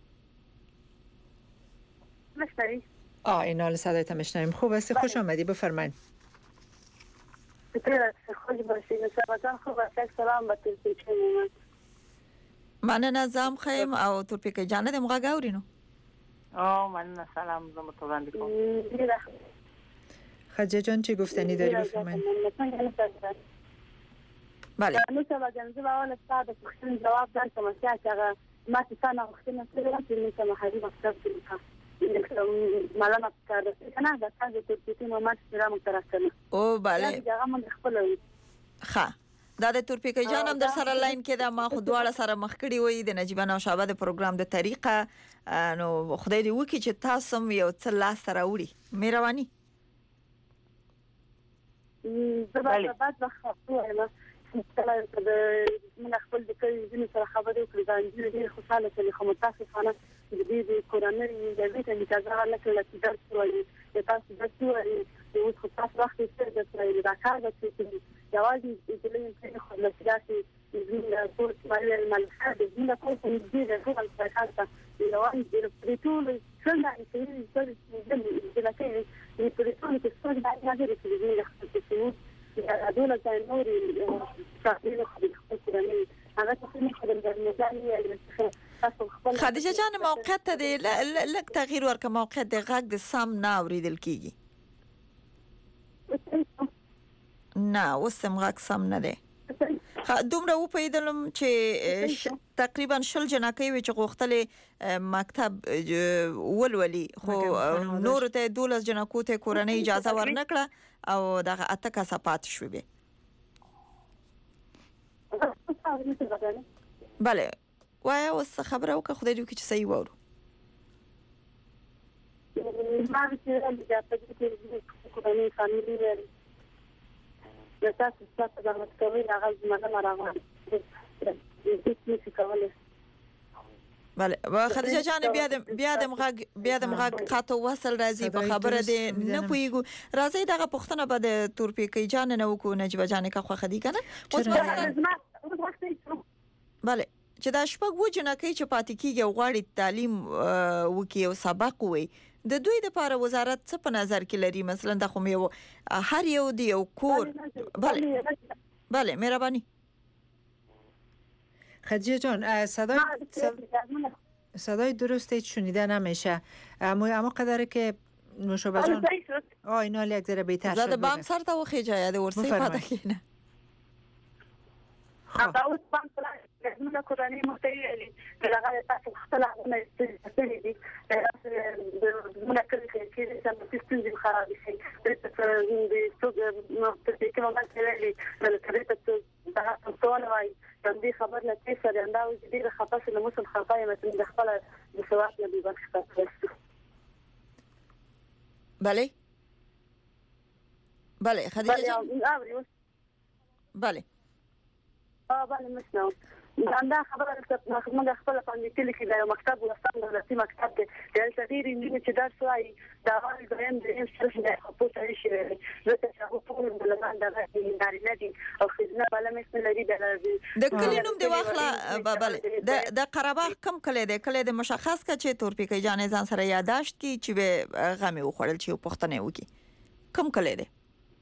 مشتری این حال صدایت میشنویم. خوب است خوش آمدی بفرمایید. خوش باشید سلام خوب است سلام به تورپیک من نظام خیم او تورپیک جان د مغا گاورینو من سلام زما تو باندې کوم. خدیجه جان چی گفتنی داری بفرمایید؟ بله نو سبا جنزه اول استاد پښتون جواب درکوم چې هغه ما څه نه وختونه سره چې نو محلي مکتب کې معلومات کړه کنه دا تاسو ته چې ما سره مترسنه او بله هغه من خپل ښه دا د تورپیک جان هم در سره لاین کې دا ما خو دواړه سره مخ کړی وای د نجیبه نوشابه د پروګرام د طریقه نو خدای دې وکړي چې تاسو یو څه لاس سره وړي مهرباني. زبر بعد بخاطر کله د من خپل د کلی سره خبرې وکړې دا ډېر خوشاله شوم خو متاسفانه د دې کورونې د دې ته اجازه ورنکړه چې درس وایي تاسو درس وایي اوس خو تاسو وخت یې د پرې دا کار د چې جوازي د لین په خپل سیاسي د ټول مالي الملحد د دې په څیر د ټول څخه یوان د پریټول څنګه چې د لکه د پریټول کې څنګه د هغه د دې دولة نوري تقريبا خدیجه جان موقعیت ته دی لږ تغییر ورکړه موقعیت د غږ د سم نه اوریدل کیږي نه اوس هم غږ سم نه دی. دومره و پیدلم چې تقریبا 10 جنکۍ وي چې غوښتلې مکتب ولولي خو نور ته 12 جنکو ته کورنۍ اجازه ورنکړه او دغه اته کسه پات شوې به. بله وای اوس خبره وکړه خدای دې وکړي چې صحیح وورو. ما چې د تاسو کې کورنۍ فاميلي لري د تاسو څخه د مکتبي هغه زمانه راغله د دې څه کولای. بله خدیجه جان بیا د مغه قاطو وصل راځي په خبره دې نه پويګو راځي دغه پښتنه به د تورپیکي جان نه وکړو نجيبه جان کا خو خدي کنه اوس بله چې دا شپږ و جنکۍ چې پاتې کیږي غواړي تعلیم وکي او سبق وي د دوی د لپاره وزارت څه په نظر کې لري مثلا د خو یو هر یو دی یو کور. بله مهرباني خدیجه جان صدای درستی شنیده نمیشه اما قدره که نوشابه جان اینا یک ذره بهتر شد. زده بام سر تا وخیجه د ورسی پاته کینه اوس بام سره د کورنۍ مختلفه دغه تاسو خپل نه استفاده دي د منکل کې چې سیستم خراب شي د څو نو په کې موږ سره د کریټ ته ټول وای د دې خبر نه چې سره انداو دې خاطر له مسل خطای مثلا د خپل د سواد نه دی بخښه. بله خدیجه جان بله بله مشنو دا خبره چې موږ خپل باندې کلی کې د مکتب ولستان دولتي مکتب کې د شهري نیمه چې درس وایي دا اول دریم سره د خپل شي زه ته هغه ټول بلمان دغه ادارې دي او خدمت بل مې لري د کلی نوم دی واخله. بله د قرهباغ کم کلی د مشخص کا چې تورپیکي جان ځان سره یاداشت کی چې به غمه وخړل چې پښتنه وکي کم کلی دی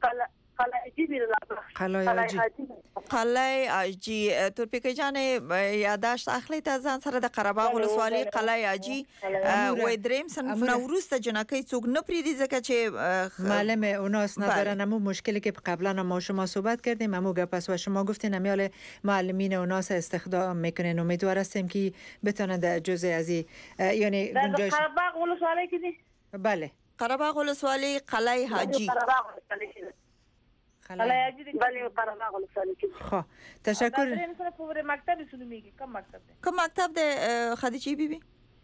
قلعه اجي تورپیکي جان یاداشت اخلي ته ځان سره د قرهباغ ولسوالۍ قلعه اجي و دریم صنف نوروز ته جنکۍ څوک نه پریدي ځکه چې معلم اوناس ندارن. همون مشکلی که قبلا ما شما صحبت کردیم همون گپ و شما گفتین امیال معلمین اوناس استخدام میکنین. امیدوار هستیم که بتونن جزء از یعنی گنجایش قرهباغ ولسوالۍ کې دي. بله قرهباغ ولسوالۍ قلعه حاجی خب تشکر. کم مکتب ده خدیجه بیبی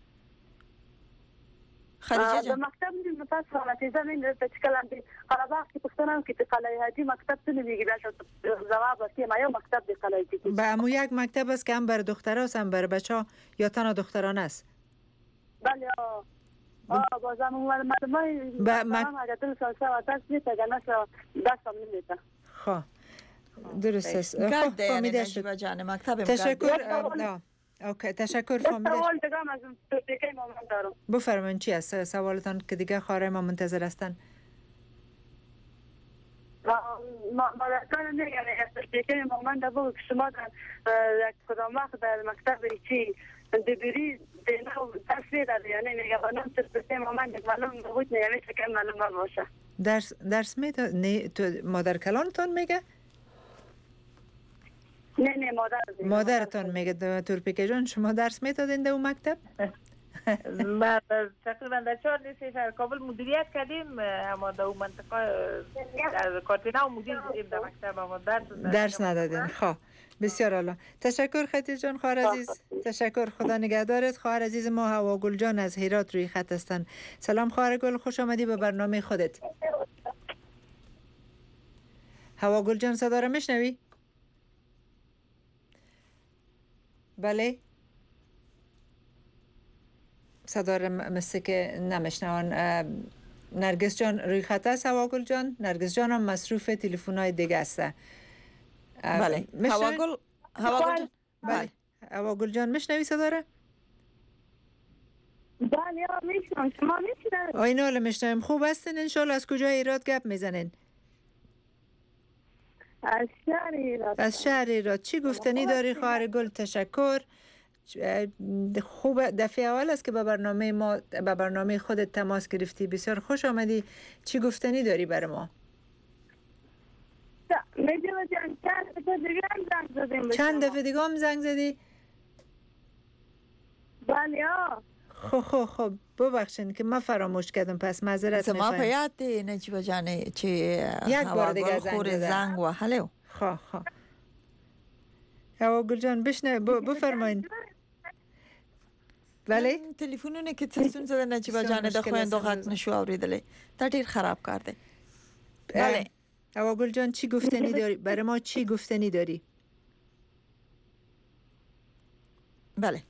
خدیجه جان مکتب دې متاسفه چې زمين د تشکلان دي قرهباغ کې پښتنان کې قلعه حاجی مکتب څه نمیږي دا جواب ورکړي ما یو مکتب دی قلعه حاجی با مو یک مکتب است که هم بر دختراست هم بر بچه‌ها یا تنها دختران است. بله بازم معلومه اگر تو سالسا و تاس نیست اگر نشو دستم نمیده. خب درست است. خب فهمیده شد جان مکتب تشکر. اوکی تشکر فهمیده. سوال دیگه از تورپیکي مومن دارم. بفرمایید چی است سوالتان که دیگه خواهر ما منتظر هستن. ما کار نه یعنی تورپیکي مومن دا بود شما در کدام وقت در مکتب چی دبیری دینا تصویر داره یعنی میگه بنام تورپیکي مومن معلوم بود نه یعنی چه معلوم باشه. درس میداد نه تو مادر کلانتون میگه؟ نه مادرتون میگه تورپیکي جان شما درس میدادین در اون مکتب؟ ما تقریبا در 4 شهر کابل مدیریت کردیم اما در اون منطقه در کاتینا مدیر بودیم در مکتب اما درس ندادین. خب بسیار عالی. تشکر خدیجه جان خواهر عزیز. تشکر خدا نگهدارت. خواهر عزیز ما هواگل جان از هرات روی خط هستن. سلام خواهر گل خوش آمدی به برنامه خودت. هواگل جان صدا رو میشنوی؟ بله صدا رو مثل که نمیشنوان. نرگس جان روی خط است. هواگل جان نرگس جان هم مصروف تلفن‌های دیگه است. بله هواگل جان بله هواگل جان میشنوی صدا رو؟ بله میشنم. شما میشنوید؟ اینا رو میشنویم. خوب هستین ان شاء الله؟ از کجا ایراد گپ میزنین؟ از شهر ایراد. چی گفتنی داری خواهر گل؟ تشکر. خوب دفعه اول است که به برنامه خودت تماس گرفتی. بسیار خوش آمدی. چی گفتنی داری برای ما؟ نجیبه جان چند دفعه دیگه هم زنگ زدیم به چند شما. دفعه دیگه هم زنگ زدی؟ بله خب ببخشید که من فراموش کردم، پس معذرت زما په میخوایم. یاد دی نجیبه جان چې یک بار دیگه زنگ زده. زنگ وهلو. خب هوا گل جان بفرمایید. بله تلیفونونه کې څه ستونزه ده نجیبه جان د خويندو غږ نشو اوریدلې دا ډیر خراب کار دی. بله هوا گل جان چی گفتنی داری؟ برای ما چی گفتنی داری؟ بله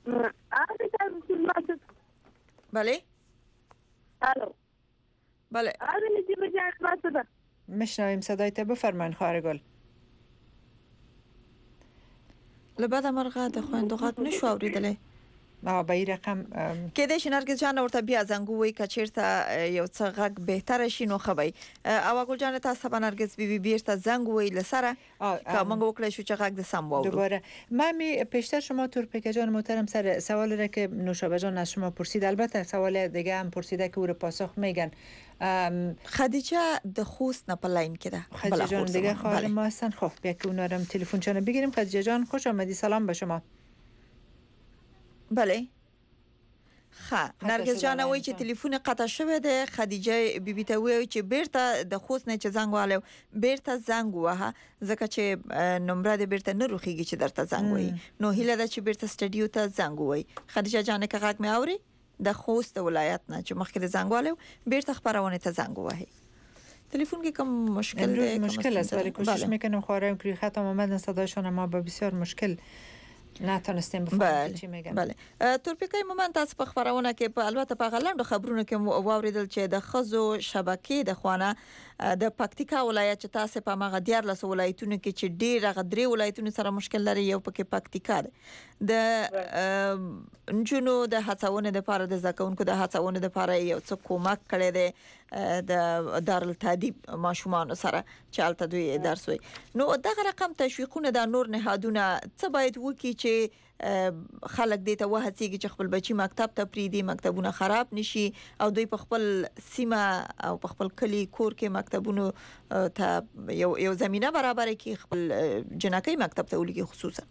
بله الو بله نجیبه جان میشنویم صدایت، بفرمایید خواهر گل. لبعد مرغه د خويندو غږ نشو اوریدلې. به این رقم کې د نرګس جان ورته بیا زنګو وای کچیرته یو څه غږ بهتره شي نو خبي او ګل جان تاسو په نرګس بي بیرته زنګ وای لسره که موږ وکړای شو چې غږ د سم واورو. دوباره من پیشتر شما تورپیکه جان محترم سر سوال را که نوشابه جان از شما پرسید، البته سوال دیگه هم پرسیده که او رو پاسخ میگن. خدیجه د خوست نه په لاین کې ده. خدیجه جان دیگه خواهر ما هستن. خب بیا که اونا رو تلفن چانه بگیریم. خدیجه جان خوش آمدی، سلام به شما. بله نرګس جان وای چې تلیفون قطع شوی دی. خدیجه بیبي ته وای چې بیرته د خوست نه چې زنګ والو بیرته زنګ وها ځکه چې نمبر دې بیرته نه روخیږي چې درته زنګ وای نو هیله ده چې بیرته سټډیو ته زنګ وای. خدیجه جان که غږ مې اوري د خوست ولایت نه چې مخکې د زنګ والو بیرته خبرونه ته زنګ وای. تلفن کې کوم مشکل دی؟ مشکل است ولی کوشش میکنم خواهرام که خط اومدن صداشون ما با بسیار مشکل نتونستیم بفهمیم چی میگن. بله تورپیکای مومنت تاسو په خبرونه کې په البته په غلندو خبرونه کې واوریدل چې د خزو شبکې د خوانه د پکتیکا ولایت چې تاسو په مغه دیار له ولایتونو کې چې ډیر غدري ولایتونو سره مشکل لري، یو پکې پکتیکا ده. د جنو د هڅونه د پاره د زکونکو د هڅونه د پاره یو څه کومک کړي دي د دارالتادیب ماشومان سره چې الته دوی درس وي. نو دغه رقم تشویقونه د نور نهادونه څه باید وکړي چې خلک دې ته وهڅيږي چې خپل بچي مکتب ته پریدي، مکتبونه خراب نشي او دوی په خپل سیمه او په خپل کلی کور کې مکتبونو ته یو زمينه برابر کړي، خپل جنکۍ مکتب ته ولګي. خصوصا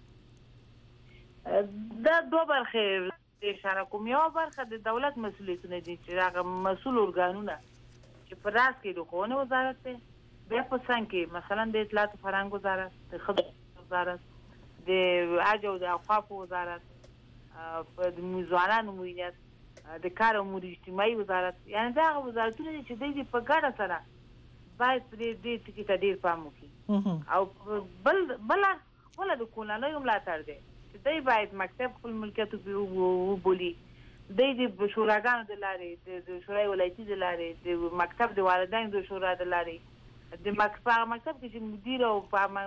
دا دوه برخې اشاره کوم. یو برخه د دولت مسؤلیتونه دي چې هغه مسؤل ارګانونه چې په راس کې د ښوونې وزارت دی، بیا په څنګ کې مثلا د اطلاعات او فرهنګ وزارت، د خدمت وزارت، د حج او د اوقاف وزارت، د ځوانانو امنیت، د کار او امور اجتماعي وزارت، یعنی دا وزارتونه چې د په ګډه سره باید دې ټکي ته ډیر پام وکړي. او بل د کولانو ملاتړ دی چې دوی باید مکتب خپل ملکیت وبولي. د شوراګانو د لارې، د شورای ولایتي د لارې، د مکتب د والدینو د شورا د لارې، د مکتب کې چې مدیر او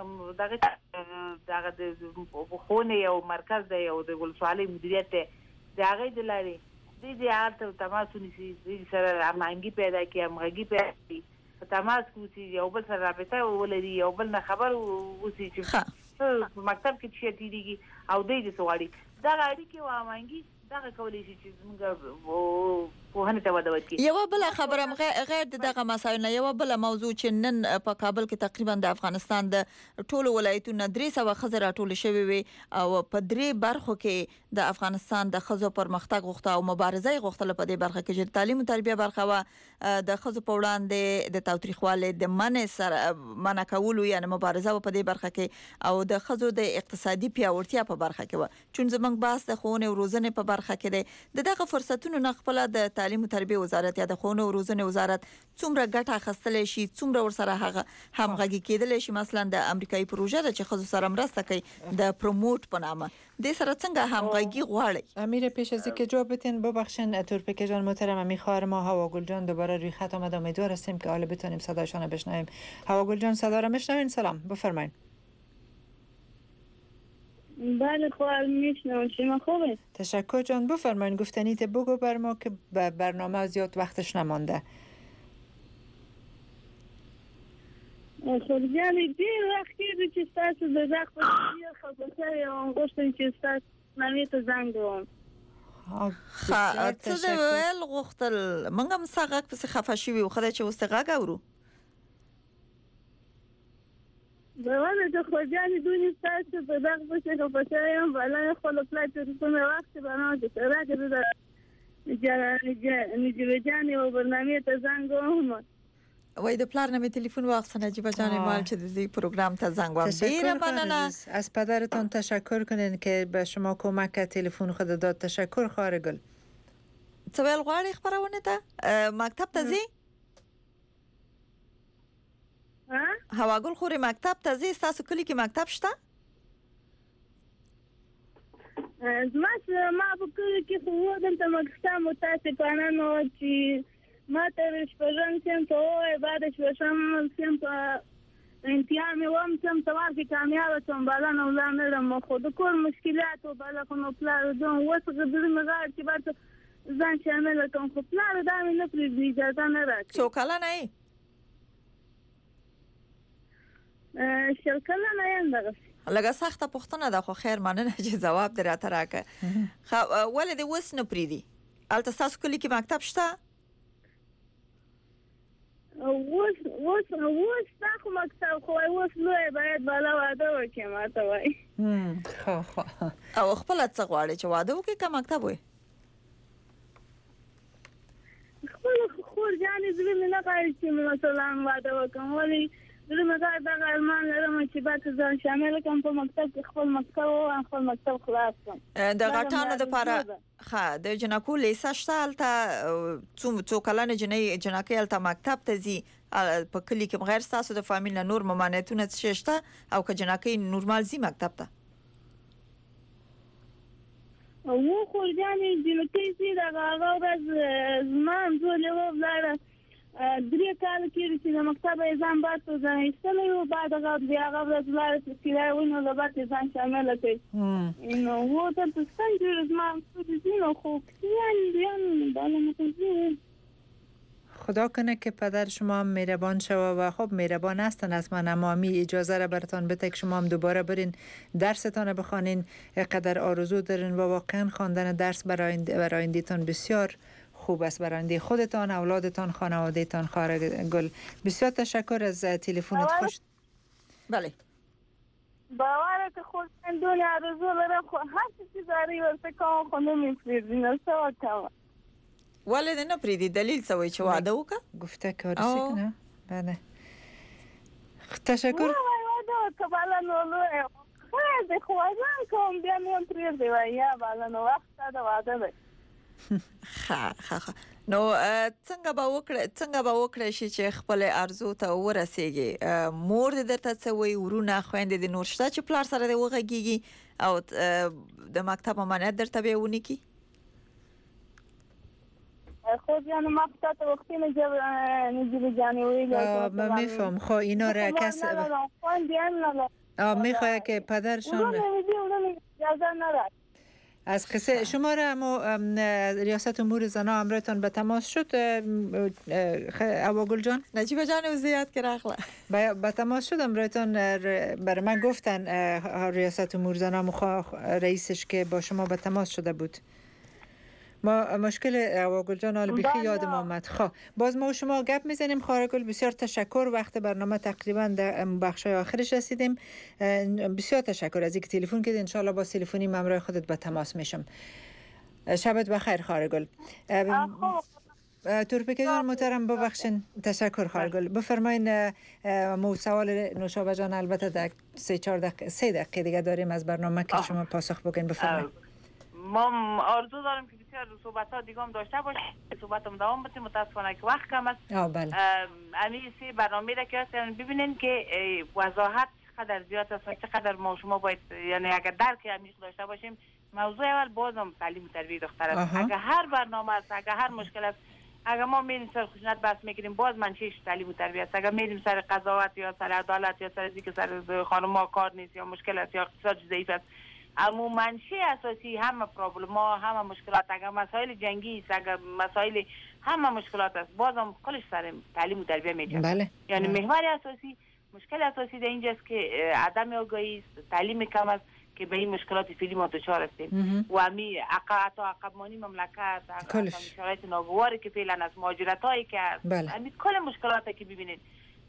دغه د ښوونې یو مرکز دی او د ولسوالۍ مدیریت دی، د هغې د لارې د هغه تماس ونیسي، د سره هماهنګي پیدا کړي، همغږي پیدا کړي، په تماس کې اوسي، یو بل سره رابطه ولري، یو بل نه خبر اوسي چې په مکتب کې څه تیریږي او دوی د څه غواړي. دغه اړیکې او هماهنګي دغه کولی شي چې زموږ پوهنې ته وده ورکړي. یو بل خبره غیر دغه مسایل نه، یو بل موضوع چې نن په کابل کې تقریبا د افغانستان د ټولو ولایتونو 300 خزر راټول شوی وي او په درې برخو کې د افغانستان د خزو پرمختګ غوښته او مبارزه غوښتله. په دې برخه کې چې تعلیم او تربیه برخه و د خزو په وړاندې د تاوتریخوالي د منع سره منع کولو یعنی مبارزه په دې برخه کې او د خزو د اقتصادي پیاوړتیا په برخه کې و. چون زمنګ باس د ښوونې او روزنې په برخه کې دی دغه فرصتونو نه خپل د تعلیم او تربیه وزارت یا د ښوونې او روزنې وزارت څومره ګټه اخیستل شي، څومره ورسره هغه همغږي کېدل شي. مثلا د امریکایي پروژه د چې خزو سره مرسته کوي د پروموټ په نامه د سره څنګه همغږي غواړي. امیر پیش از اینکه جواب بدین ببخشید تورپیکه جان محترم، میخوام ما هوا گل جان دوباره روی خط آمد، امیدوار هستیم که حالا بتونیم صداشون رو بشنویم. هوا گل جان صدا رو میشنوین؟ سلام بفرمایید. بله خواهر میشنوم، شما خوبه؟ تشکر جان، بفرمایید گفتنیت بگو بر ما که برنامه زیاد وقتش نمانده. خب یعنی دیر وقتی که ستاسو به وقت بسیار خبرتر یا انگوشتن که ستاس نمیت زنگ دوم. څه د ویل غوښتل موږ هم څنګه پس خفه شوي خو دا چې اوس غږ اورو. باور خوجانی دونی تاسو په دغه څه کې په شایم بلای خپل پلان ته کومه وخت باندې راځي دا نجیبجانی و برنامه ته زنګ وهم وای د پلار نامه تلفن واخص نجیبه جان مال چې د پروگرام ته زنگ وهم ډیره مننه. از پدرتان تشکر کنین که به شما کمک تلفن خود داد. تشکر خارگل. څه ویل غواړي خبرونه ته مکتب ته ځي؟ هواګل خوري مکتب ته ځي؟ تاسو کلی کې مکتب شته؟ ما په کلی کې خو دلته مکتب متاسفانه نو چې ما تر شپږم سم ته وای بعد شپږم سم په امتحان مې وم سم توار کې کامیاب شوم بالا نو لاندې خو د کور مشکلات او بالا کوم پلان دوم وسغه د مغار چې بعد ځان شامل کوم خو پلان دا مې نه پریږدي اجازه نه راکړي. څو کله نه شل کله نه یم دغه لږه سخته پوښتنه ده خو خیر مننه چې جواب در راته راکړه. ولې دې وس نه پریدي؟ البته تاسو کلی کې مکتب شته؟ وس تاسو مکتب خو وس لوی باید بالا واده وکړي ماته وای. خو او خپل څه غواړي چې واده وکړي که مکتب وي؟ خپل خور جانې زړه مې نه غواړي چې مثلا واده وکړم ولې زه مګر دغه ارمان لرم چې بعد ځان شامل کړم په مکتب کې خپل مکتب او خپل مکتب خلاص کړم. د غټانو لپاره ښه د جنکو لیسه شته هلته څو کلنه جنکۍ هلته مکتب ته ځي په کلي کې بغیر ستاسو د فامیل نه نور ممانعتونه څه شته او که جنکۍ نورمال ځي مکتب ته؟ و خو جانې جنکۍ ځي دغه هغه ورځ زما همزولې ولاړه 3 کال کې چې د مکتب ځان باسو ځان ایستلی و بعد هغه بیا هغه ورځ لاړه چې کرایه ونیو له بعد ځان شامله کړي نو و دلته ستاسو زما همزولې نو خو یعنی بالا متوجه خدا کنه که پدر شما هم مهربان شوه و خب مهربان هستن از من اما می اجازه را براتان بده که شما هم دوباره برین درستان بخوانین قدر آرزو دارین و واقعا خواندن درس برای آینده‌تان بسیار خوب است برای خودتان، اولادتان، خانواده‌تان. خارگل بسیار تشکر از تلفنت. خوش بله باور که خود دنیا آرزو دارم خو هر چیزی داری ورته کوم خو نمی‌پریدی نو څه وکړم. ولې نه پریدي؟ دلیل څه وایي چې واده وکړه؟ گفته که آرزو کنه. بله تشکر. واده وکړه بالا نو لوی خو خو ځان کوم بیا مې پریدي یا بالا نو وخت دا واده دی. نو څنګه به وکړې شي چې خپل ارزو ته ورسېږي؟ مور دې درته څه وایي؟ ورونه خويندې دې نور شته چې پلار سره دې وغږیږي او د مکتب امانت درته به ونیکي؟ خو جان مکتب ته وختي نجیب جانی ویل ما میفهم. خو اینا را کس میخواه که پدرشان اجازه نداد. از قصه شما را ریاست امور زنا امرتان به تماس شد اواگل جان؟ نجیبه جان وزیاد که رخله به تماس شد امرتان برای من گفتن ریاست امور زنا رئیسش که با شما به تماس شده بود. ما مشکل اواگل جان حال بیخی یادم آمد. باز ما و شما گپ میزنیم. خارگل بسیار تشکر. وقت برنامه تقریبا در بخشای آخرش رسیدیم. بسیار تشکر از اینکه تلفن کردید. انشالله با تلفنی همراه خودت به تماس میشم. شبت بخیر خارگل. تورپیکه جان محترم ببخشین. تشکر خارگل. بفرمایین مو سوال نوشابه جان البته در 3 دقیقه دیگه داریم از برنامه که شما پاسخ بگین. بفرمایید. ما آرزو دارم که بسیار صحبت‌ها دیگه هم داشته باشیم. صحبتم دوام بده. متاسفانه که وقت کم است. بله. امی سی برنامه را که هستن ببینین که وضاحت چقدر زیاد است و چقدر ما شما باید یعنی اگر درک عمیق داشته باشیم. موضوع اول بازم تعلیم و تربیت دختر است. اگر هر برنامه است، اگر هر مشکل است، اگر ما میریم سر خشونت بحث میکنیم باز منشیش تعلیم و تربیت است. اگر میریم سر قضاوت یا سر عدالت یا سر اینکه سر خانم‌ها کار نیست یا مشکل است یا اقتصاد ضعیف است، اما منشأ اساسی همه پرابلم ها، همه مشکلات، اگر مسائل جنگی است، اگر مسائل همه مشکلات است، بازم کلش سر تعلیم و تربیت میجه. بله. یعنی محور اساسی، مشکل اساسی در اینجاست که عدم آگاهی است، تعلیم کم است که به این مشکلات فعلی ما دچار هستیم. و امی عقبمانی مملکت، شرایط ناگواری که فعلا است، مهاجرتایی که است، بله. امی کل مشکلاتی که ببینید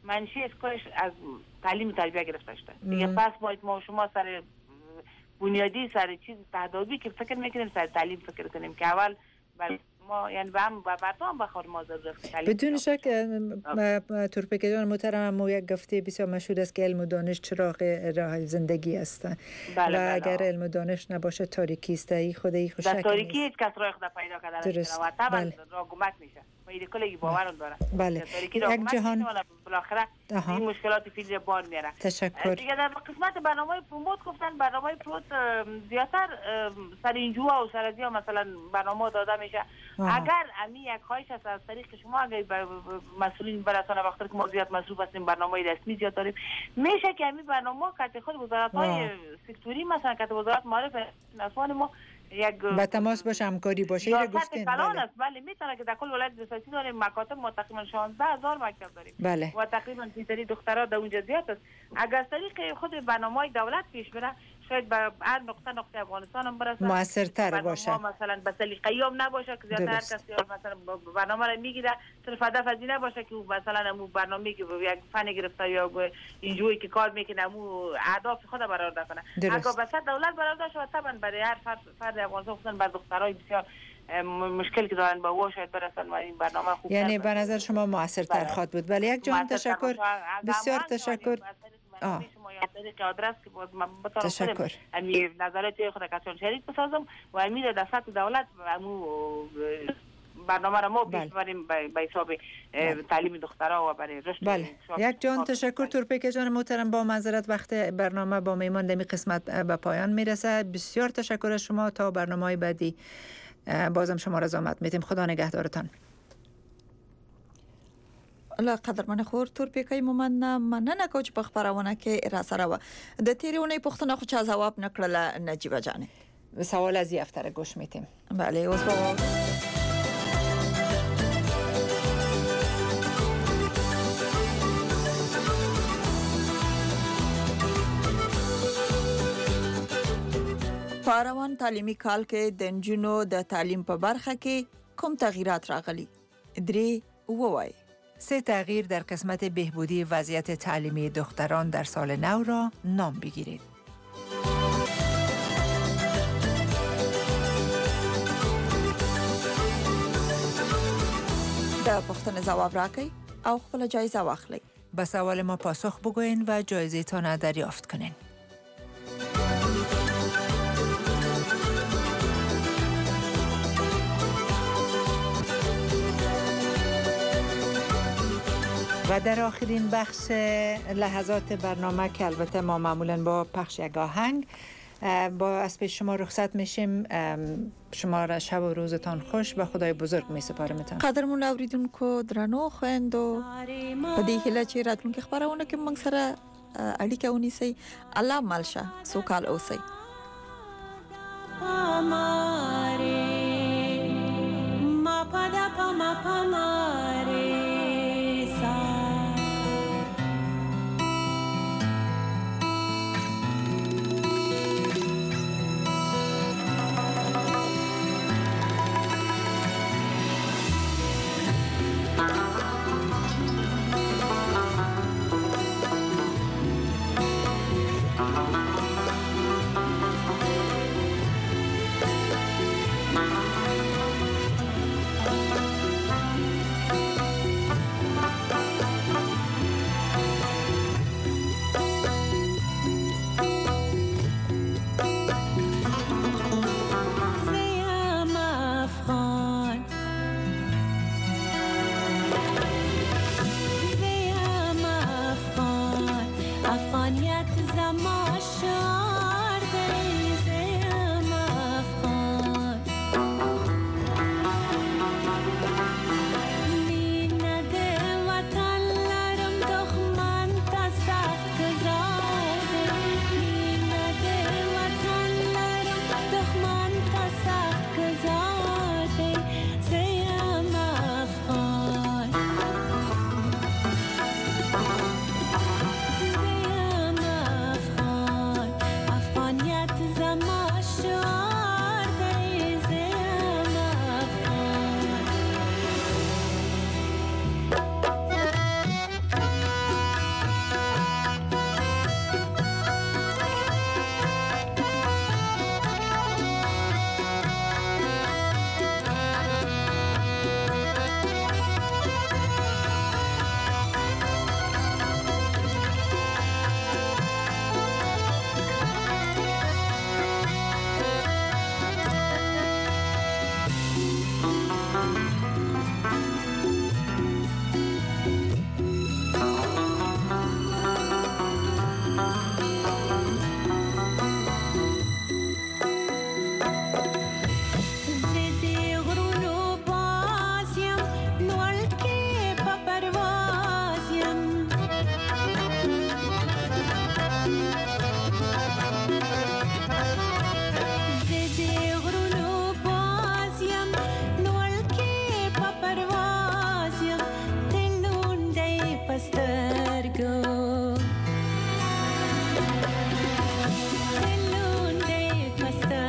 منشی اسکولش از تعلیم تربیه گرفته شده دیگه. پس باید ما شما سر بنیادی سر چیز تهدابی که فکر میکنیم سر تعلیم فکر کنیم که اول ما یعنی به هم هم بخور ما ضرورت تعلیم. بدون شک تورپیک جان محترم، ما یک گفته بسیار مشهور است که علم و دانش چراغ راه زندگی است. و اگر علم و دانش نباشه تاریکی است. ای خودی خوشک در تاریکی هیچ کس راه خود پیدا کردن و طبعا راه گمک میشه. ما این کلی باور داره. بله. یک جهان بالاخره این مشکلات فیلم بار میاره. تشکر. دیگه در قسمت برنامه پروموت گفتن برنامه پروموت زیاتر سر اینجا و سر ازیا مثلا برنامه داده میشه. اگر امی یک خواهش است از طریق شما، اگر مسئولین برسانه وقتی که ما زیاد مصروف هستیم برنامه رسمی زیاد داریم، میشه که امی برنامه که خود وزارت‌های سکتوری مثلا که وزارت معارف نسوان ما یک با تماس باشه، همکاری باشه. اینو گفتین. بله میتونه که در کل ولایت دستی داریم مکاتب ما تقریبا 16000 مکتب داریم. بله. و تقریبا فیصدی دخترها در اونجا زیاد است. اگر از طریق خود برنامه‌های دولت پیش بره شاید به هر نقطه افغانستان هم برسه، موثرتر باشه. مثلا به سلیقه‌ای هم نباشه که زیاتر هر کسی مثلا برنامه رو میگیره صرف هدف از این نباشه که مثلا مو برنامه‌ای که یک فن گرفته یا اینجوری که کار میکنه مو اهداف خود برآورده کنه. اگر به دولت برآورده شود طبعا برای هر فرد افغانستان خصوصا بر دخترای بسیار مشکلی که دارن با شاید برسن و این برنامه خوب. یعنی به نظر شما موثرتر خواهد بود. ولی یک جان تشکر، بسیار تشکر. تشکر. امی نظرات خود کسان شریک بسازم و امی در سطح دولت برنامه را ما پیش بریم به حساب تعلیم دخترها و برای رشد. بله. یک جان تشکر تورپیک جان محترم. با معذرت وقت برنامه با میمان دمی قسمت به پایان میرسه. بسیار تشکر از شما. تا برنامه‌های بعدی بازم شما را زحمت میدیم. خدا نگهدارتان. الله قدرمن خور تورپیکای مومن مننه کوچ په خبرونه کې را سره و د تیرونې پښتنه خو چا جواب نکړه نجیبه جانه. سوال از یفتره گوش میتیم. بله اوس په پاروان تعلیمي کال کې د نجونو د تعلیم په برخه کې کوم تغییرات راغلي؟ درې ووایي. 3 تغییر در قسمت بهبودی وضعیت تعلیمی دختران در سال نو را نام بگیرید. د پوښتنې ځواب راکړئ او خپل جایزه واخلئ. به سوال ما پاسخ بگوین و جایزه تان دریافت کنین. و در آخرین بخش لحظات برنامه که البته ما معمولا با پخش یک آهنگ با از پیش شما رخصت میشیم. شما را شب و روزتان خوش به خدای بزرگ می سپارمتان. قدرمن اوریدونکو درنو خويندو په دې هیله چې راتلونکي خبرونه کې موږ سره اړیکه ونیسئ. الله مالشه سوکال اوسئ.